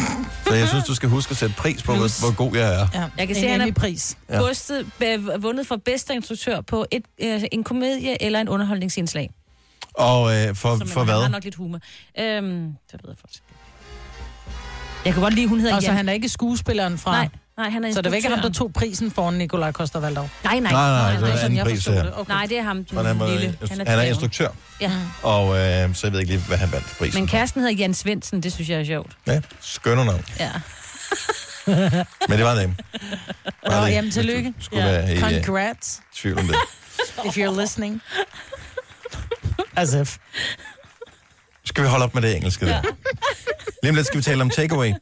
Så jeg synes, du skal huske at sætte pris på, hvor, hvor god jeg er. Ja. Jeg kan se, at han har pris. Ja. Bustet, vundet for bedste instruktør på et, øh, en komedie eller en underholdningsindslag. Og øh, for, Som, for hvad? Han har nok lidt humor. Øhm, det ved jeg faktisk. Jeg kan godt lide, hun hedder Og Jan. så han er ikke skuespilleren fra... Nej, nej, han er så det er ikke ham, der tog prisen foran Nikolaj Coster-Waldau? Nej, nej. Nej, nej, nej, nej, det er en pris her. Okay. Nej, det er ham, den han er, lille. Han er, han er instruktør. Ja. Og øh, så jeg ved ikke lige, hvad han vandt prisen. Men kæresten hedder Jan Svendsen, det synes jeg er sjovt. Ja, skønner navn. Ja. Men det var dem. Nå, jamen tillykke. Yeah. Congrats. I tvivl om det. If you're listening. As if. Skal vi holde op med det engelske der? Lige om lidt skal vi tale om takeaway.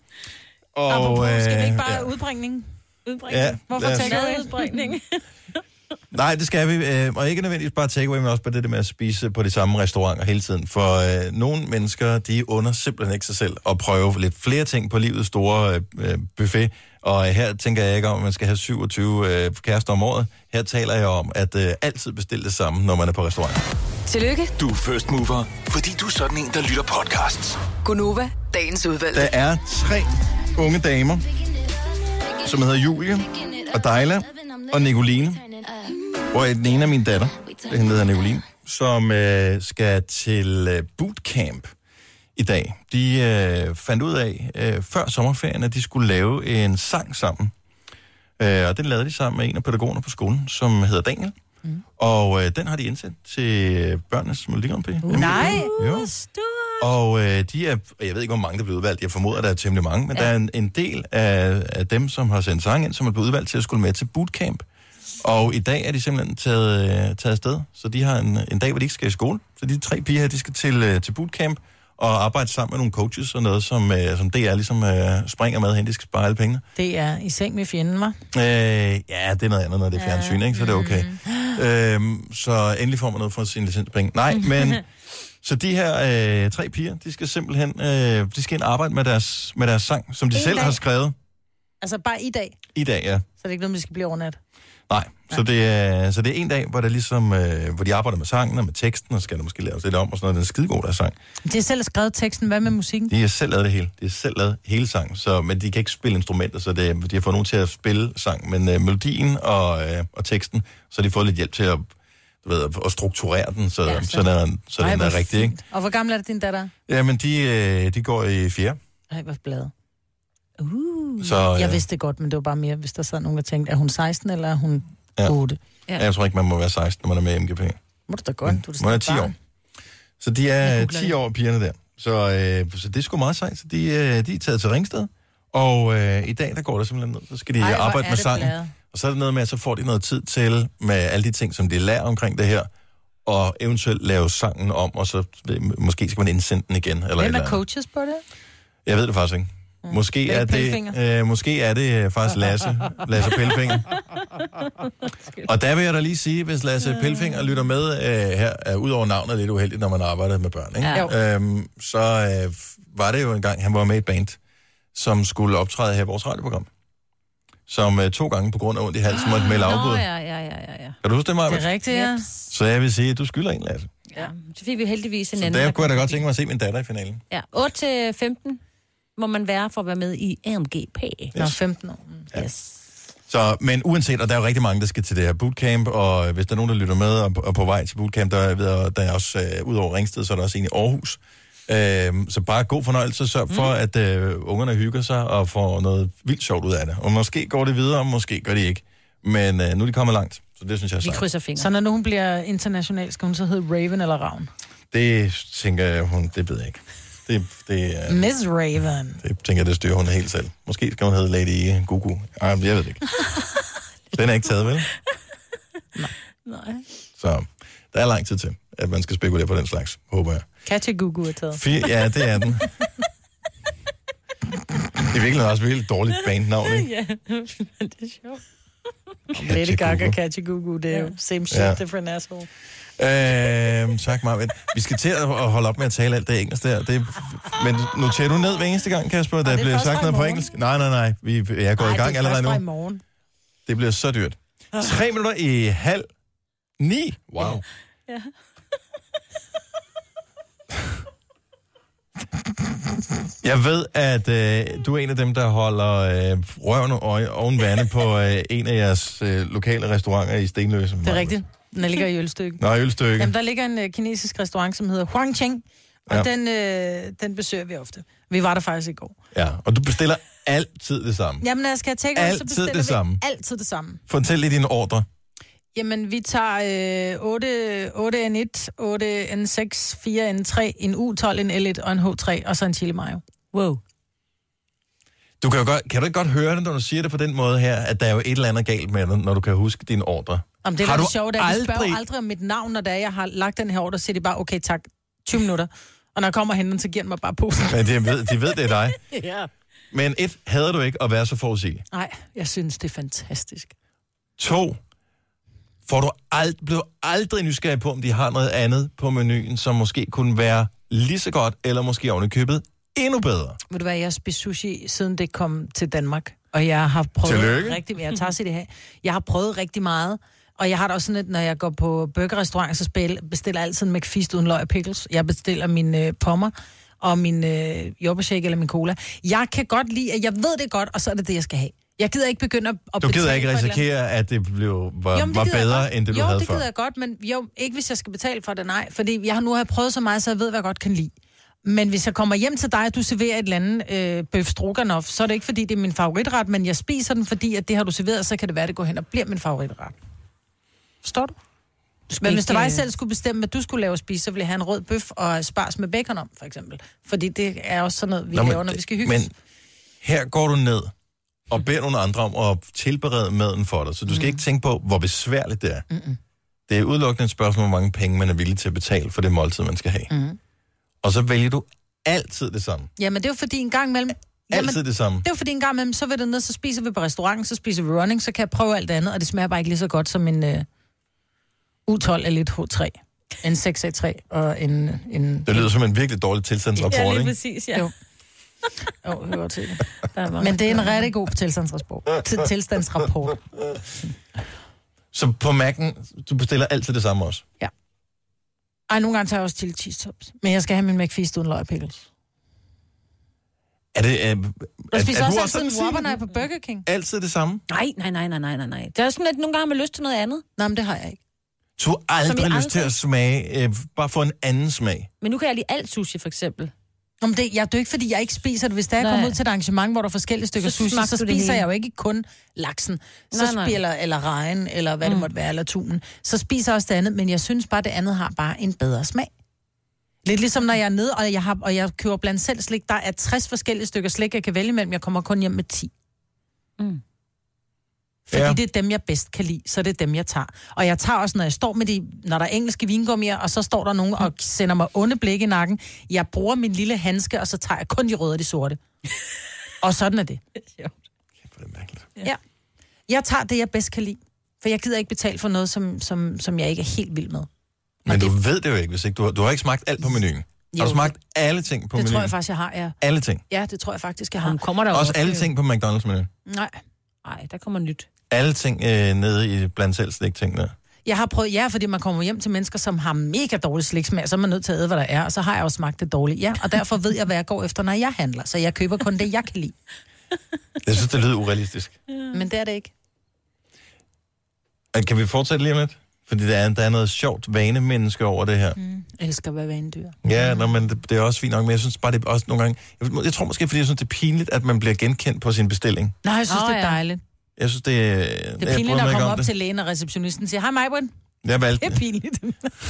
Og, øh, skal vi ikke bare ja. udbringning? Udbringning? Ja, hvorfor takeaway? Udbringning. Nej, det skal vi. Øh, og ikke nødvendigvis bare takeaway, men også bare det der med at spise på de samme restauranter hele tiden. For øh, nogle mennesker, de under simpelthen ikke sig selv at prøve lidt flere ting på livets store øh, buffet. Og her tænker jeg ikke om, at man skal have syvogtyve øh, kærester om året. Her taler jeg om, at øh, altid bestille det samme, når man er på restaurant. Tillykke. Du er first mover, fordi du er sådan en, der lytter podcasts. Gunova, dagens udvalgte. Der er tre unge damer, som hedder Julie og Dejla og Nicoline. Hvor den ene af mine datter, det hedder Nicoline, som øh, skal til øh, bootcamp i dag. De øh, fandt ud af øh, før sommerferien, at de skulle lave en sang sammen. Øh, og den lavede de sammen med en af pædagogerne på skolen, som hedder Daniel. Mm. Og øh, den har de indsat til børnenes Melodi Grand Prix. Uh, nej, jo. Og øh, de er, jeg ved ikke, hvor mange der blev udvalgt. Jeg formoder, der er temmelig mange, men ja. der er en, en del af, af dem, som har sendt sang ind, som er blevet udvalgt til at skulle med til bootcamp. Og i dag er de simpelthen taget, øh, taget afsted, så de har en, en dag, hvor de ikke skal i skole. Så de tre piger her, de skal til, øh, til bootcamp og arbejde sammen med nogle coaches og noget, som, øh, som D R ligesom øh, springer med hen, de skal spare alle pengene. Det er i seng med fjenden, hva'? Øh, ja, det er noget andet, når det er fjernsyn, ikke? Så det er okay. Mm. Øhm, så endelig får man noget for sine licenspenge. Nej, men... Så de her øh, tre piger, de skal simpelthen øh, de skal ind og arbejde med deres, med deres sang, som de en selv dag. har skrevet. Altså bare i dag? I dag, ja. Så det er ikke noget, de skal blive overnat? Nej, ja. så, det er, så det er en dag, hvor, det ligesom, øh, hvor de arbejder med sangen og med teksten, og skal der måske lave lidt om, og sådan noget. Den er skidegod, der sang. De har selv skrevet teksten. Hvad med musikken? De har selv lavet det hele. De har selv lavet hele sangen, så, men de kan ikke spille instrumenter, så det, de har fået nogen til at spille sang. Men øh, melodien og, øh, og teksten, så har de fået lidt hjælp til at, du ved, at strukturere den, så, ja, så. så, der, så Ej, den er rigtig, ikke? Og hvor gammel er det din datter? Jamen, de, øh, de går i fjerde. Ej, hvor blad. Uh, så, jeg øh, vidste det godt, men det var bare mere, hvis der sad nogen, der tænkte, er hun seksten, eller er hun ja. otte? Ja. Jeg tror ikke, man må være seksten, når man er med i M G P. Må du da godt, men, du er man er ti år. Så de er ti år, pigerne der. Så, øh, så det er sgu meget sejt. Så de, øh, de er taget til Ringsted, Og øh, i dag, der går det simpelthen ned. Så skal de Ej, arbejde med sangen. Bladet. Og så er det noget med, at så får de noget tid til med alle de ting, som de lærer omkring det her. Og eventuelt lave sangen om, og så måske skal man indsende den igen. Eller Hvem er coaches på det? Jeg ved det faktisk ikke. Måske er, det, øh, måske er det øh, faktisk Lasse, Lasse Pelfinger. Og der vil jeg da lige sige, hvis Lasse Pelfinger lytter med øh, her, er ud over navnet lidt uheldigt, når man arbejder med børn, ikke? Ja. Øhm, så øh, var det jo en gang, han var med i et band, som skulle optræde her i vores radioprogram. Som øh, to gange på grund af ondt i halsen måtte melde afbud. Nå, ja, ja, ja, ja. Kan du huske det, Maja? Det er rigtigt, ja. Så jeg vil sige, at du skylder en, Lasse. Ja, så fik vi heldigvis en Så anden. der kunne jeg da godt tænke mig at se min datter i finalen. Ja, otte til femten må man være for at være med i A M G P. Nå, femten år. Ja. Yes. Så, men uanset, og der er jo rigtig mange, der skal til det her bootcamp, og hvis der er nogen, der lytter med og, og på vej til bootcamp, der, er, ved, der er også, øh, ud over Ringsted, så er der også en i Aarhus. Øh, så bare god fornøjelse, sørg for, mm. at øh, ungerne hygger sig og får noget vildt sjovt ud af det. Og måske går det videre, og måske gør det ikke. Men øh, nu er de kommet langt, så det synes jeg er sejt. Vi krydser fingre. Så når nu hun bliver international, skal hun så hedde Raven eller Ravn? Det tænker jeg, hun, det ved jeg ikke. Det, det, uh, Miss Raven. Det tænker jeg, det styrer hun helt selv. Måske skal hun hedde Lady Gugu. Ej, jeg ved det ikke. Den er ikke taget, vel? Nej. Nej. Så der er lang tid til, at man skal spekulere på den slags, håber jeg. Katja Gugu er taget. Fire, ja, det er den. Det er virkelig også et virkelig dårligt bandnavn, ikke? Ja, det er sjovt. Lady Gaga og Katja Gugu, det er jo same shit, Ja. different asshole. Øh, tak, Marvind. Vi skal til at holde op med at tale alt det engelsk der. Det, men noterer du ned hver eneste gang, Kasper, der bliver sagt noget på engelsk? Nej, nej, nej. Vi, jeg går Ej, i gang allerede nu. det er først fra i morgen. Det bliver så dyrt. Tre minutter i halv ni. Wow. Ja. Jeg ved, at øh, du er en af dem, der holder øh, røven oven vande på øh, en af jeres øh, lokale restauranter i Stenløse. Det er rigtigt. Den ligger i Ølstykke. Nå, Ølstykke. Jamen, der ligger en uh, kinesisk restaurant, som hedder Huang Cheng, og Ja. den, øh, den besøger vi ofte. Vi var der faktisk i går. Ja, og du bestiller altid det samme. Jamen, når jeg skal have take så Altid bestiller det vi samme. altid det samme. Fortæl lige dine ordre. Jamen, vi tager øh, otte, otte N et, otte N seks, fire N tre, en U tolv, en L et og en H tre, og så en chili mayo. Wow. Du kan, jo godt, kan du ikke godt høre det, når du siger det på den måde her, at der er jo et eller andet galt med dig, når du kan huske dine ordre? Jamen, det er Har da du det sjove, at de aldrig- spørger aldrig om mit navn, når det er, jeg har lagt den her ordre, så siger de bare, okay, tak, tyve minutter. Og når jeg kommer hen, så giver den mig bare posen. Men de ved, de ved, det er dig. Ja. Men et, hader du ikke at være så forudsigelig? Nej, jeg synes, det er fantastisk. To, får du ald- blev aldrig nysgerrig på, om de har noget andet på menuen, som måske kunne være lige så godt, eller måske ovenikøbet endnu bedre. Ved du hvad, jeg har spist sushi, siden det kom til Danmark. Og jeg har prøvet Tillykke. rigtig meget. Jeg tager sig det her. Jeg har prøvet rigtig meget. Og jeg har da også sådan, at når jeg går på burgerrestaurant, så spil- bestiller jeg altid en McFeast uden løg og pickles. Jeg bestiller min øh, pommer og min øh, jordbærshake eller min cola. Jeg kan godt lide, at jeg ved det godt, og så er det det, jeg skal have. Jeg gider ikke begynde at at Du gider betale ikke for et eller andet. risikere, at det blev, var, Jo, men det var gider jeg bedre, godt. end det, du jo, havde det før. gider jeg godt, men jo, ikke hvis jeg skal betale for det, nej. Fordi jeg har nu har jeg prøvet så meget, så jeg ved, hvad jeg godt kan lide. Men hvis jeg kommer hjem til dig, og du serverer et eller andet øh, bøf stroganoff, så er det ikke, fordi det er min favoritret, men jeg spiser den, fordi at det har du serveret, så kan det være, det går hen og bliver min favoritret. Forstår du? Men hvis det var, jeg selv skulle bestemme, hvad du skulle lave at spise, så ville jeg have en rød bøf og spars med bacon om, for eksempel. Fordi det er også sådan noget, vi Nå, men laver, når vi skal hygge Men os. her går du ned og beder nogle andre om at tilberede maden for dig, så du skal mm. ikke tænke på, hvor besværligt det er. Mm-mm. Det er udelukkende et spørgsmål, hvor mange penge man er villig til at betale for det måltid, man skal have. Mm. Og så vælger du altid det samme. Jamen, det er jo fordi en gang imellem... Altid Jamen, det samme. Det er jo fordi en gang imellem, så vil det ned, så spiser vi på restauranten, så spiser vi running, så kan jeg prøve alt det andet, og det smager bare ikke lige så godt som en uh, U tolv eller et H tre, en seks A tre og en... en Det lyder som en virkelig dårlig tilstandsrapport, Ja, lige ikke? præcis, ja. Jo. Jo, jeg godt til det. Men det er en rigtig god tilstandsrapport. Til tilstandsrapport. Så på Mac'en, du bestiller altid det samme også? Ja. Ej, nogle gange tager jeg også chili cheese tops. Men jeg skal have min McFeast uden løg og pickles. Er det... Er, Jeg er, spiser er også du altid en sådan Whopper, en når jeg er på Burger King. altid det samme? Nej, nej, nej, nej, nej, nej, nej. Det er sådan, at nogle gange har man lyst til noget andet. Nej, men det har jeg ikke. Du har aldrig Som i lyst til aldrig? at smage, øh, bare få en anden smag. Men nu kan jeg lide alt sushi, for eksempel. Om det, jeg, det er jo ikke, fordi jeg ikke spiser det. Hvis der er Nej. kommet ud til et arrangement, hvor der er forskellige stykker Så sushi, smagte så du det spiser hele. jeg jo ikke kun laksen. Så Nej, nej. spiller, eller rejen, eller hvad mm. det måtte være, eller tunen. Så spiser jeg også det andet, men jeg synes bare, det andet har bare en bedre smag. Lidt ligesom når jeg er nede, og jeg, har, og jeg køber blandt selv slik. Der er tres forskellige stykker slik, jeg kan vælge mellem. Jeg kommer kun hjem med ti. Mm. Fordi ja. Det er dem, jeg bedst kan lide, så det er dem, jeg tager. Og jeg tager også, når jeg står med de, når der er engelske vingummier, og så står der nogen og sender mig onde blik i nakken. Jeg bruger min lille handske, og så tager jeg kun de røde og de sorte. Og sådan er det. Ja. Jeg tager det, jeg bedst kan lide. For jeg gider ikke betale for noget, som, som, som jeg ikke er helt vild med. Men det... du ved det jo ikke, hvis ikke. Du har, du har ikke smagt alt på menuen. Jo, har du smagt det... alle ting på det menuen? Det tror jeg faktisk, jeg har, ja. Alle ting? Ja, det tror jeg faktisk, jeg har. Kommer der også alle ting på McDonald's-menuen? Nej. Nej, der kommer nyt. Alle ting øh, nede i blandt selv slik-tingene? Jeg har prøvet, ja, fordi man kommer hjem til mennesker, som har mega dårlig sliksmag, så er man nødt til at æde, hvad der er, og så har jeg jo smagt det dårligt. Ja, og derfor ved jeg, hvad jeg går efter, når jeg handler, så jeg køber kun det, jeg kan lide. Jeg synes, det lyder urealistisk. Ja. Men det er det ikke. Kan vi fortsætte lige om lidt? Fordi der er, der er noget sjovt vanemenneske over det her. Mm, elsker at være vanedyr. Ja, nå, men det, det er også fint nok, men jeg synes bare, det er også nogle gange... Jeg, jeg tror måske, fordi jeg synes, det er pinligt, at man bliver genkendt på sin bestilling. Nej, jeg synes, oh, det er dejligt. Jeg synes, det er... Det er pinligt, at komme op det. Til lægen og receptionisten siger, hej Majbrit. Jeg valgte det. er pinligt.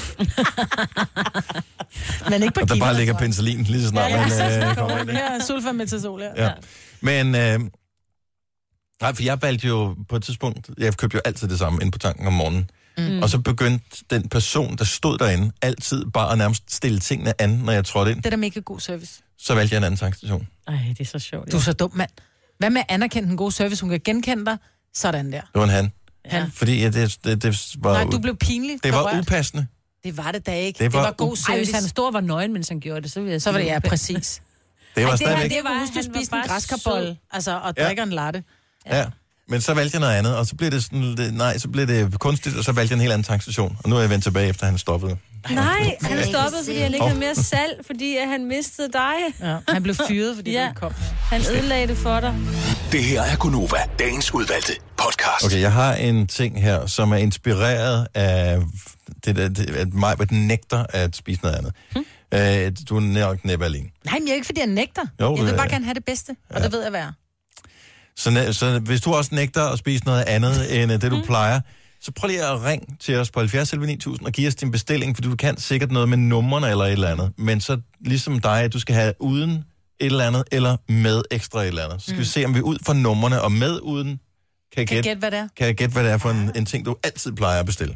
Men ikke på og der kilder, bare ligger penicillin lige så snart. Ja, ja, men, øh, kommer ind. Ja, sulfametazol, ja. ja. Men... Øh, nej, for jeg valgte jo på et tidspunkt... Jeg købte jo altid det samme ind på tanken om morgenen. Mm. Og så begyndte den person, der stod derinde, altid bare at nærmest stille tingene an, når jeg trådte ind. Det er da mega god service. Så valgte jeg en anden tankstation. Ej, det er så sjovt. Ja. Du er så dum, mand. Hvad med at anerkende den gode service? Hun kan genkende dig. Sådan der. Det var en han. Ja. Fordi ja, det, det, det var... Nej, du blev pinlig. Det var upassende. Det var det da ikke. Det var, det var god service. Ej, hvis han stod og var nøgen, mens han gjorde det, så ville jeg så var det, ja, præcis. Det var Ej, stadigvæk... Det var, husk, du spiste en græskarbolle, altså, og ja. drikker en latte. Ja. ja. Men så valgte jeg noget andet, og så blev det sådan, nej, så blev det kunstigt, og så valgte jeg en helt anden tankstation. Og nu er jeg vendt tilbage, efter han stoppede. Nej, han stoppede, fordi han ikke havde mere salg, fordi han mistede dig. Ja, han blev fyret, fordi ja. Du kom. Han ødelagde det for dig. Det her er Gunova, dagens udvalgte podcast. Okay, jeg har en ting her, som er inspireret af det der, det, at Majbert nægter at spise noget andet. Hmm? Øh, du er nok næppe alene. Nej, men jeg er ikke, fordi jeg nægter. Jo, jeg vil bare gerne have det bedste, og ja. Det ved jeg, hvad er. Så, så hvis du også nægter at spise noget andet end det, du mm. plejer, så prøv lige at ringe til os på halvfjerds elleve ni tusind og give os din bestilling, for du kan sikkert noget med numrene eller et eller andet. Men så ligesom dig, at du skal have uden et eller andet, eller med ekstra et eller andet. Så skal mm. vi se, om vi ud fra numrene og med uden kan, kan gætte, gæt, hvad det er. Kan jeg gætte, hvad det er for en, en ting, du altid plejer at bestille.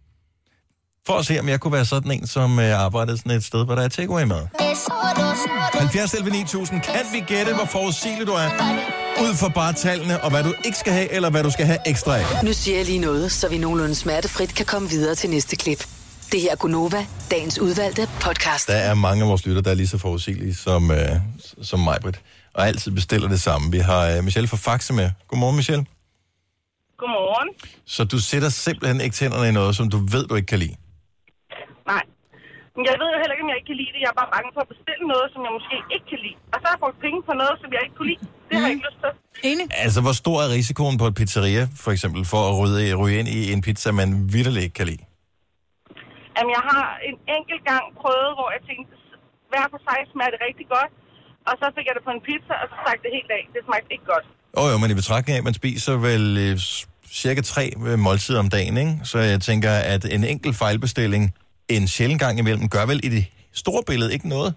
For at se, om jeg kunne være sådan en, som uh, arbejdede sådan et sted, hvor der er takeaway-mad. halvfjerds elleve ni tusind. Kan vi gætte, hvor forudsigelig du er? Ud for bare tallene, og hvad du ikke skal have, eller hvad du skal have ekstra af. Nu siger jeg lige noget, så vi nogenlunde smertefrit kan komme videre til næste klip. Det her er Gunova, dagens udvalgte podcast. Der er mange af vores lytter, der er lige så forudsigelige som, uh, som Majbrit, og altid bestiller det samme. Vi har uh, Michelle fra Faxe med. Godmorgen, Michelle. Godmorgen. Så du sætter simpelthen ikke tænderne i noget, som du ved, du ikke kan lide? Nej. Men jeg ved jo heller ikke, om jeg ikke kan lide det. Jeg er bare bange for at bestille noget, som jeg måske ikke kan lide. Og så har jeg brugt penge på noget, som jeg ikke kunne lide. Det mm. har jeg ikke lyst til. Enig. Altså, hvor stor er risikoen på et pizzeria, for eksempel, for at ryge, ryge ind i en pizza, man vitterligt ikke kan lide? Jamen, jeg har en enkelt gang prøvet, hvor jeg tænkte, hver for sig smager det rigtig godt. Og så fik jeg det på en pizza, og så smagte det helt af. Det smagte ikke godt. Åh oh, jo, men i betragtning af, at man spiser vel øh, cirka tre måltider om dagen, ikke? Så jeg tænker, at en enkelt fejlbestilling en sjældent gang imellem gør vel i det store billede ikke noget?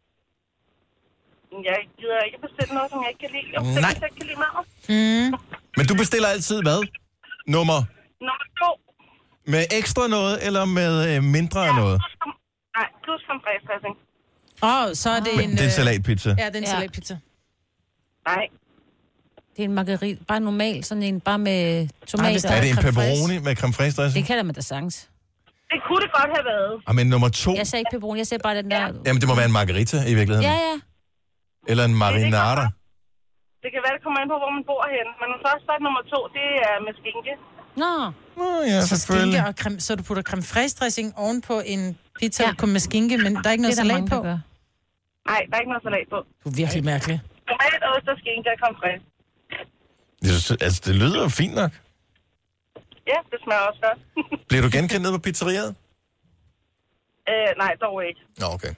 Jeg gider ikke bestille noget, som jeg ikke kan lide. Jeg bestiller, jeg ikke kan lide mad. Mm. Men du bestiller altid hvad? Nummer? Nummer to. Med ekstra noget, eller med øh, mindre af ja, noget? Plus, nej, plus creme fraiche dressing. Åh, oh, så er det Men en... det er en salatpizza? Ja, det er en ja. salatpizza. Nej. Det er en margarita, bare normal, sådan en, bare med tomater. Ej, er det en pepperoni med creme fraiche dressing? Det kalder man da sagtens. Det kunne det godt have været. Ah, men nummer to? Jeg sagde ikke pepperoni, jeg sagde bare den der... Jamen, det må være en margarita i virkeligheden. Ja, ja. Eller en marinara. Det kan være, det kommer ind på, hvor man bor henne. Men først så er nummer to, det er med skinke. Nå. Nå ja, så selvfølgelig. Skinke og creme, så du putter creme fraiche dressing ovenpå en pizza ja. med skinke, men der er ikke noget det er salat på? Nej, der er ikke noget salat på. Du er virkelig mærkelig. Tomat, ost og skinke og creme fraiche. Jeg synes, altså, det lyder jo fint nok. Ja, det smager også godt. Bliver du genkendt nede på pizzeriet? Øh, nej, dog ikke. Nå, okay.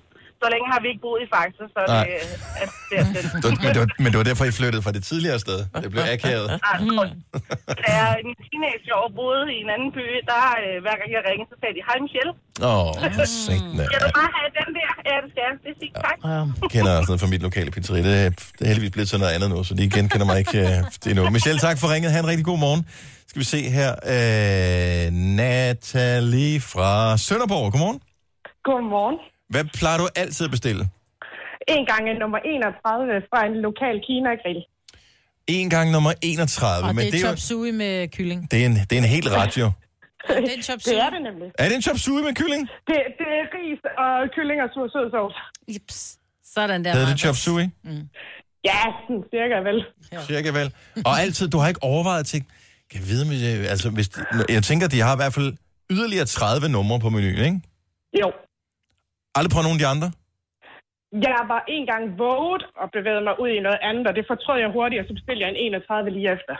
så længe har vi ikke boet i Faxe, så Nej. det er dertil. Du, men, det var, men det var derfor, I flyttede fra det tidligere sted. Det blev akavet. Da jeg i min teenageår boede i en anden by, der øh, hver gang jeg ringede, så sagde de, hej Michelle. Åh, oh, satan. Skal du bare have den der? Ja, det skal jeg. Det siger tak. Jeg kender også noget fra mit lokale pizzeri. Det er, det er heldigvis blevet til noget andet nu, så de genkender mig ikke uh, det endnu. Michelle, tak for ringet. Ha' en rigtig god morgen. Skal vi se her. Uh, Natalie fra Sønderborg. Godmorgen. Godmorgen. Hvad plejer du altid at bestille? En gang er nummer enogtredive fra en lokal Kina-grill. En gang nummer enogtredive. Og men det er det er chop jo, suey med kylling. det er en, det er en helt radio. Det er en chop suey. Det er det nemlig. Er det en chop suey med kylling? Det, det er ris og kylling og sur sødsovs. Jeps. Sådan der. Hedder det chop suey? Mm. Ja, sådan cirka vel. Ja. Cirka vel. Og altid, du har ikke overvejet til, kan jeg vide, med det, altså, hvis, jeg tænker, de har i hvert fald yderligere tredive numre på menuen, ikke? Jo. Aldrig prøvet nogen af de andre? Jeg var en gang våget og bevægede mig ud i noget andet, og det fortrød jeg hurtigt, og så bestilte jeg en enogtredive lige efter.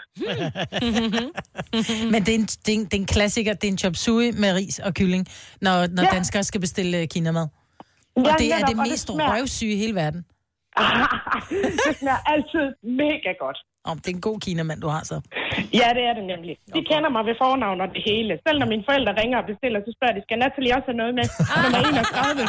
Men det er, en, det, er en, det er en klassiker, det er en chop suey med ris og kylling, når, når ja. danskere skal bestille kinamad. Og Ja, det er netop, det og det mest smager- røvsyge i hele verden. Det smager altid mega godt. Om det er en god kinamand, du har så. Ja, det er det nemlig. De kender mig ved fornavn og det hele. Selv når mine forældre ringer og bestiller, så spørger de, skal Natalie også have noget med? Nummer enogtredive.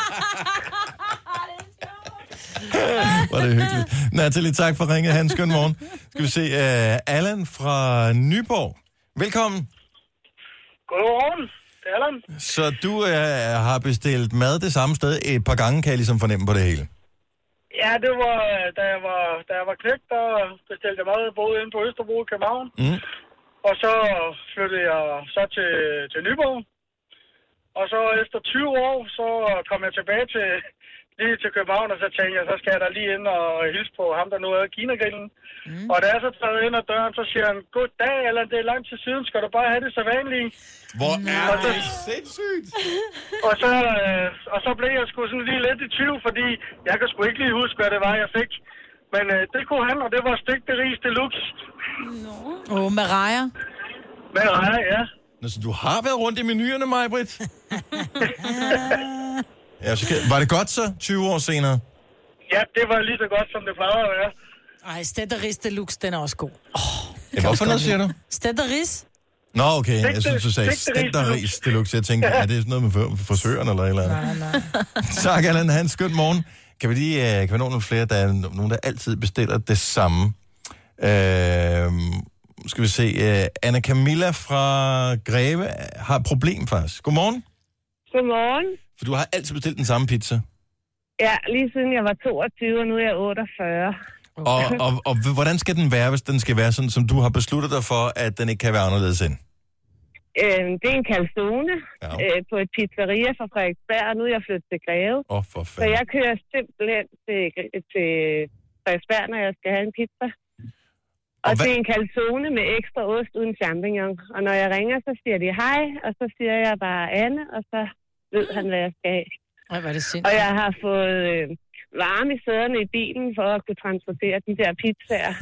Var det hyggeligt. Natalie, tak for ringet. Hans, skøn morgen. Skal vi se, uh, Allan fra Nyborg. Velkommen. Godmorgen, det er Allan. Så du uh, har bestilt mad det samme sted et par gange, kan jeg ligesom fornemme på det hele. Ja, det var, da jeg var, da jeg var knægt, der bestilte jeg mad både inde på Østerbro i København. Mm. Og så flyttede jeg så til, til Nyborg. Og så efter tyve år, så kom jeg tilbage til, lige til København, og så tænkte jeg, så skal jeg da lige ind og hilse på ham, der nu er Kina-grillen. Mm. Og da jeg så tager ind ad døren, så siger han, god dag, eller det er lang tid siden, skal du bare have det så vanlige. Hvor er og så, det sindssygt. Og så, øh, og så blev jeg sgu sådan lige lidt i tvivl, fordi jeg kan sgu ikke lige huske, hvad det var, jeg fik. Men øh, det kunne han, og det var stegte ris deluxe. Åh, oh, med rejer. Med rejer, ja. Nå, så du har været rundt i menuerne, Maj-Brit? Ja, så kan... Var det godt så, tyve år senere? Ja, det var lige så godt, som det plejede at være. Ej, Stedderis Deluxe, den er også god. Oh, ja, hvorfor noget, siger du? Stedderis? Nå, okay. Jeg synes, du sagde Stedderis Deluxe. Jeg tænkte, er det sådan noget med frisøren eller et eller andet? Nej, nej. Tak, Allan. Ha' en skøn morgen. Kan vi lige uh, kan vi nå nogle flere? Der er nogen, der altid bestiller det samme. Uh, skal vi se. Uh, Anna Camilla fra Greve har et problem faktisk. Godmorgen. Godmorgen. For du har altid bestilt den samme pizza. Ja, lige siden jeg var toogtyve, og nu er jeg otteogfyrre. Okay. Og, og, og hvordan skal den være, hvis den skal være sådan, som du har besluttet dig for, at den ikke kan være anderledes end? Øhm, det er en calzone ja. øh, på et pizzeria fra Frederiksberg, og nu er jeg flyttet til Greve. Åh, oh, for fanden. Så jeg kører simpelthen til, til Frederiksberg, når jeg skal have en pizza. Og, og det er en calzone med ekstra ost uden champignon. Og når jeg ringer, så siger de hej, og så siger jeg bare Anne, og så ved han, hvad jeg skal have. Ej, hvor er det sindssygt. Og jeg har fået øh, varme i sæderne i bilen for at kunne transportere de der pizzaer.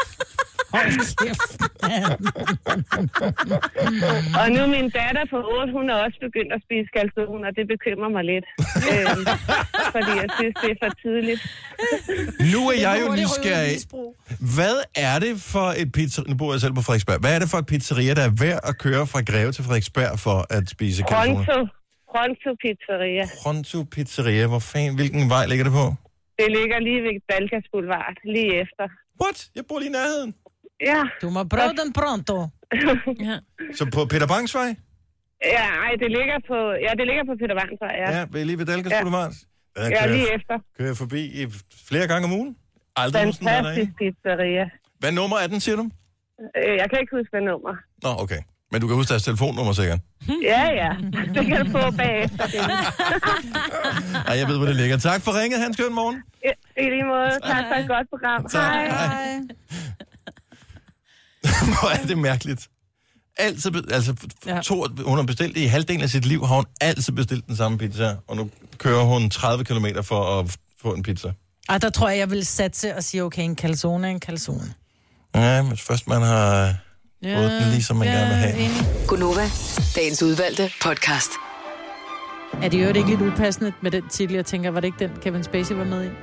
Og nu min datter på otte, hun er også begyndt at spise calzone, og det bekymrer mig lidt. øhm, fordi jeg synes, det er for tidligt. Nu er jeg jo nysgerrig. Hvad er det for et pizzeria... Nu bor jeg selv på Frederiksberg. Hvad er det for et pizzeria, der er værd at køre fra Greve til Frederiksberg for at spise calzone? Pronto. Pronto Pizzeria. Pronto Pizzeria. Hvor fanden, hvilken vej ligger det på? Det ligger lige ved Balkas Boulevard, lige efter. What? Jeg bor lige i nærheden. Ja. Du må prøve den pronto. Ja. Så på Peter Bangs vej? Ja, ej, det ligger på, ja, det ligger på Peter Bangs vej, ja. Ja, lige ved Dalgas ja. Boulevard. Der Ja, lige jeg, efter. Kører jeg forbi i flere gange om ugen? Aldrig Fantastisk pizzeria. Hvad nummer er den, siger du? Øh, Jeg kan ikke huske, hvad nummer. Nå, okay. Men du kan huske deres telefonnummer sikkert? Ja, ja. Det kan du få bagefter. Ej, jeg ved, hvor det ligger. Tak for ringet, Hans. Skøn morgen. I, I lige måde. Tak for et godt program. Tak. Hej. Hej. Hvor er det mærkeligt. Altid, be- altså, Ja. to, hun har bestilt i halvdelen af sit liv, har hun altid bestilt den samme pizza, og nu kører hun tredive kilometer for at få en pizza. Ej, der tror jeg, jeg vil satse og sige, okay, en calzone er en calzone. Ja, men først man har Ja, fået den lige, som man ja, gerne vil have. Gunova, dagens udvalgte podcast. Er det jo ikke lidt upassende med den titel? Jeg tænker, var det ikke den, Kevin Spacey var med i?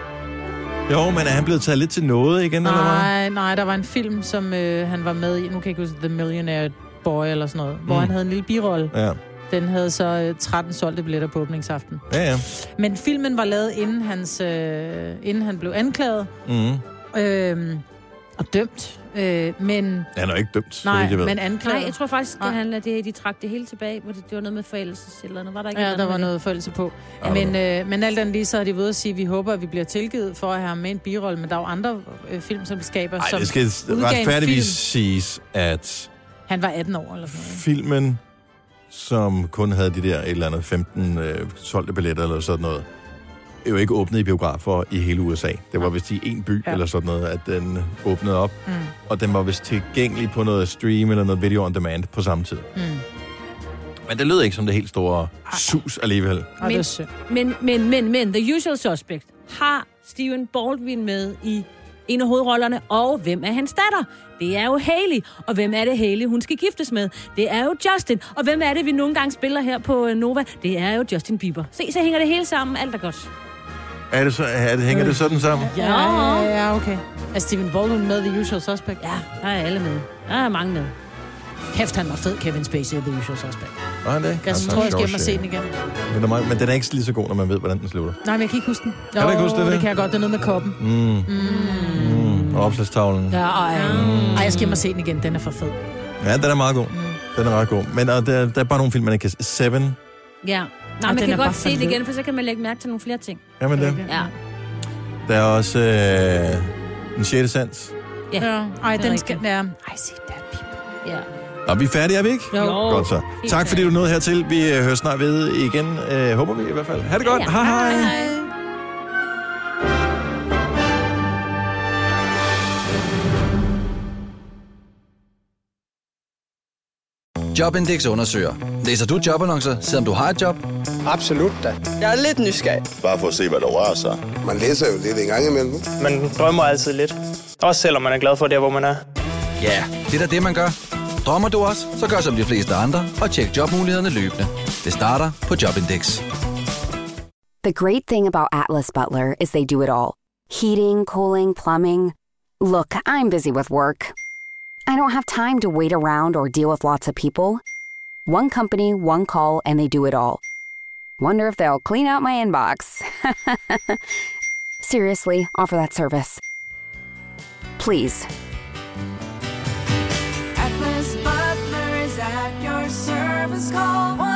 Jo, men er han blevet taget lidt til noget igen, nej, eller hvad? Nej, nej, der var en film, som øh, han var med i. Nu kan jeg ikke huske The Millionaire Boy eller sådan noget. Mm. Hvor han havde en lille birolle. Ja. Den havde så øh, tretten solgte billetter på åbningsaften. Ja, ja. Men filmen var lavet, inden, hans, øh, inden han blev anklaget. Mm. Øh, og dømt. Øh, men... Han er ikke dømt, nej, så jeg ved. men anklaget. Nej, jeg tror faktisk, at han, at det, de trak det hele tilbage, hvor det, det var noget med forældelse eller noget. Var der ikke ja, der var noget forældelse på. Ja, men, øh, men alt andet lige, så har de ved at sige, at vi håber, at vi bliver tilgivet for at have med en birolle, men der er jo andre øh, filmselskaber, som det skal retfærdigvis siges, at... Han var atten år eller sådan noget. Filmen, som kun havde de der et eller andet femten øh, solgte billetter eller sådan noget, er jo ikke åbnet i biografer i hele U S A. Det var vist i en by ja. eller sådan noget, at den åbnede op. Mm. Og den var vist tilgængelig på noget stream eller noget video on demand på samme tid. Mm. Men det lød ikke som det helt store sus alligevel. Men, men, men, men, men, The Usual Suspect har Stephen Baldwin med i en af hovedrollerne, og hvem er hans datter? Det er jo Hailey. Og hvem er det, Hailey, hun skal giftes med? Det er jo Justin. Og hvem er det, vi nogle gange spiller her på Nova? Det er jo Justin Bieber. Se, så hænger det hele sammen. Alt er godt. Er det så, er det, hænger øh. det sådan sammen? Ja, ja, ja, okay. Er Stephen Baldwin med The Usual Suspect? Ja, der er alle med. Der er mange med. Kæft, han var fed, Kevin Spacey og The Usual Suspect. Nej, det jeg tror, jeg skal hjem og se den igen. Men, der, men den er ikke lige så god, når man ved, hvordan den slutter. Nej, men jeg kan ikke huske den. Kan du ikke huske det? Det kan jeg godt. Det er noget med koppen. Mm. Mm. Og opslagstavlen. Ja, ej. Mm. Ej, jeg skal hjem og se den igen. Den er for fed. Ja, den er meget god. Mm. Den er meget god. Men og der, der er bare nogle film, man ikke kan se. Seven. Ja. Nej, man kan godt se det igen, for så kan man lægge mærke til nogle flere ting. Jamen det. Ja. Der er også øh, en sjette sans. Ja. ja. Ej, den skal... Ja. I see that people. Ja. Og vi er færdige, er vi ikke? Jo. Godt så. Tak fordi du nåede hertil. Vi hører snart ved igen. Uh, håber vi i hvert fald. Ha' det godt. Ja, ja. Hej hej. hej. Jobindex undersøger. Læser du jobannoncer, selvom du har et job? Absolut da. Jeg er lidt nysgerrig. Bare for at se, hvad der rører sig. Man læser jo lidt en gang imellem. Man drømmer altid lidt. Også selvom man er glad for der, hvor man er. Ja, det er da det, man gør. Drømmer du også, så gør som de fleste andre og tjek jobmulighederne løbende. Det starter på Jobindex. The great thing about Atlas Butler is they do it all. Heating, cooling, plumbing. Look, I'm busy with work. I don't have time to wait around or deal with lots of people. One company, one call, and they do it all. Wonder if they'll clean out my inbox. Seriously, offer that service. Please. Atlas Butler is at your service call.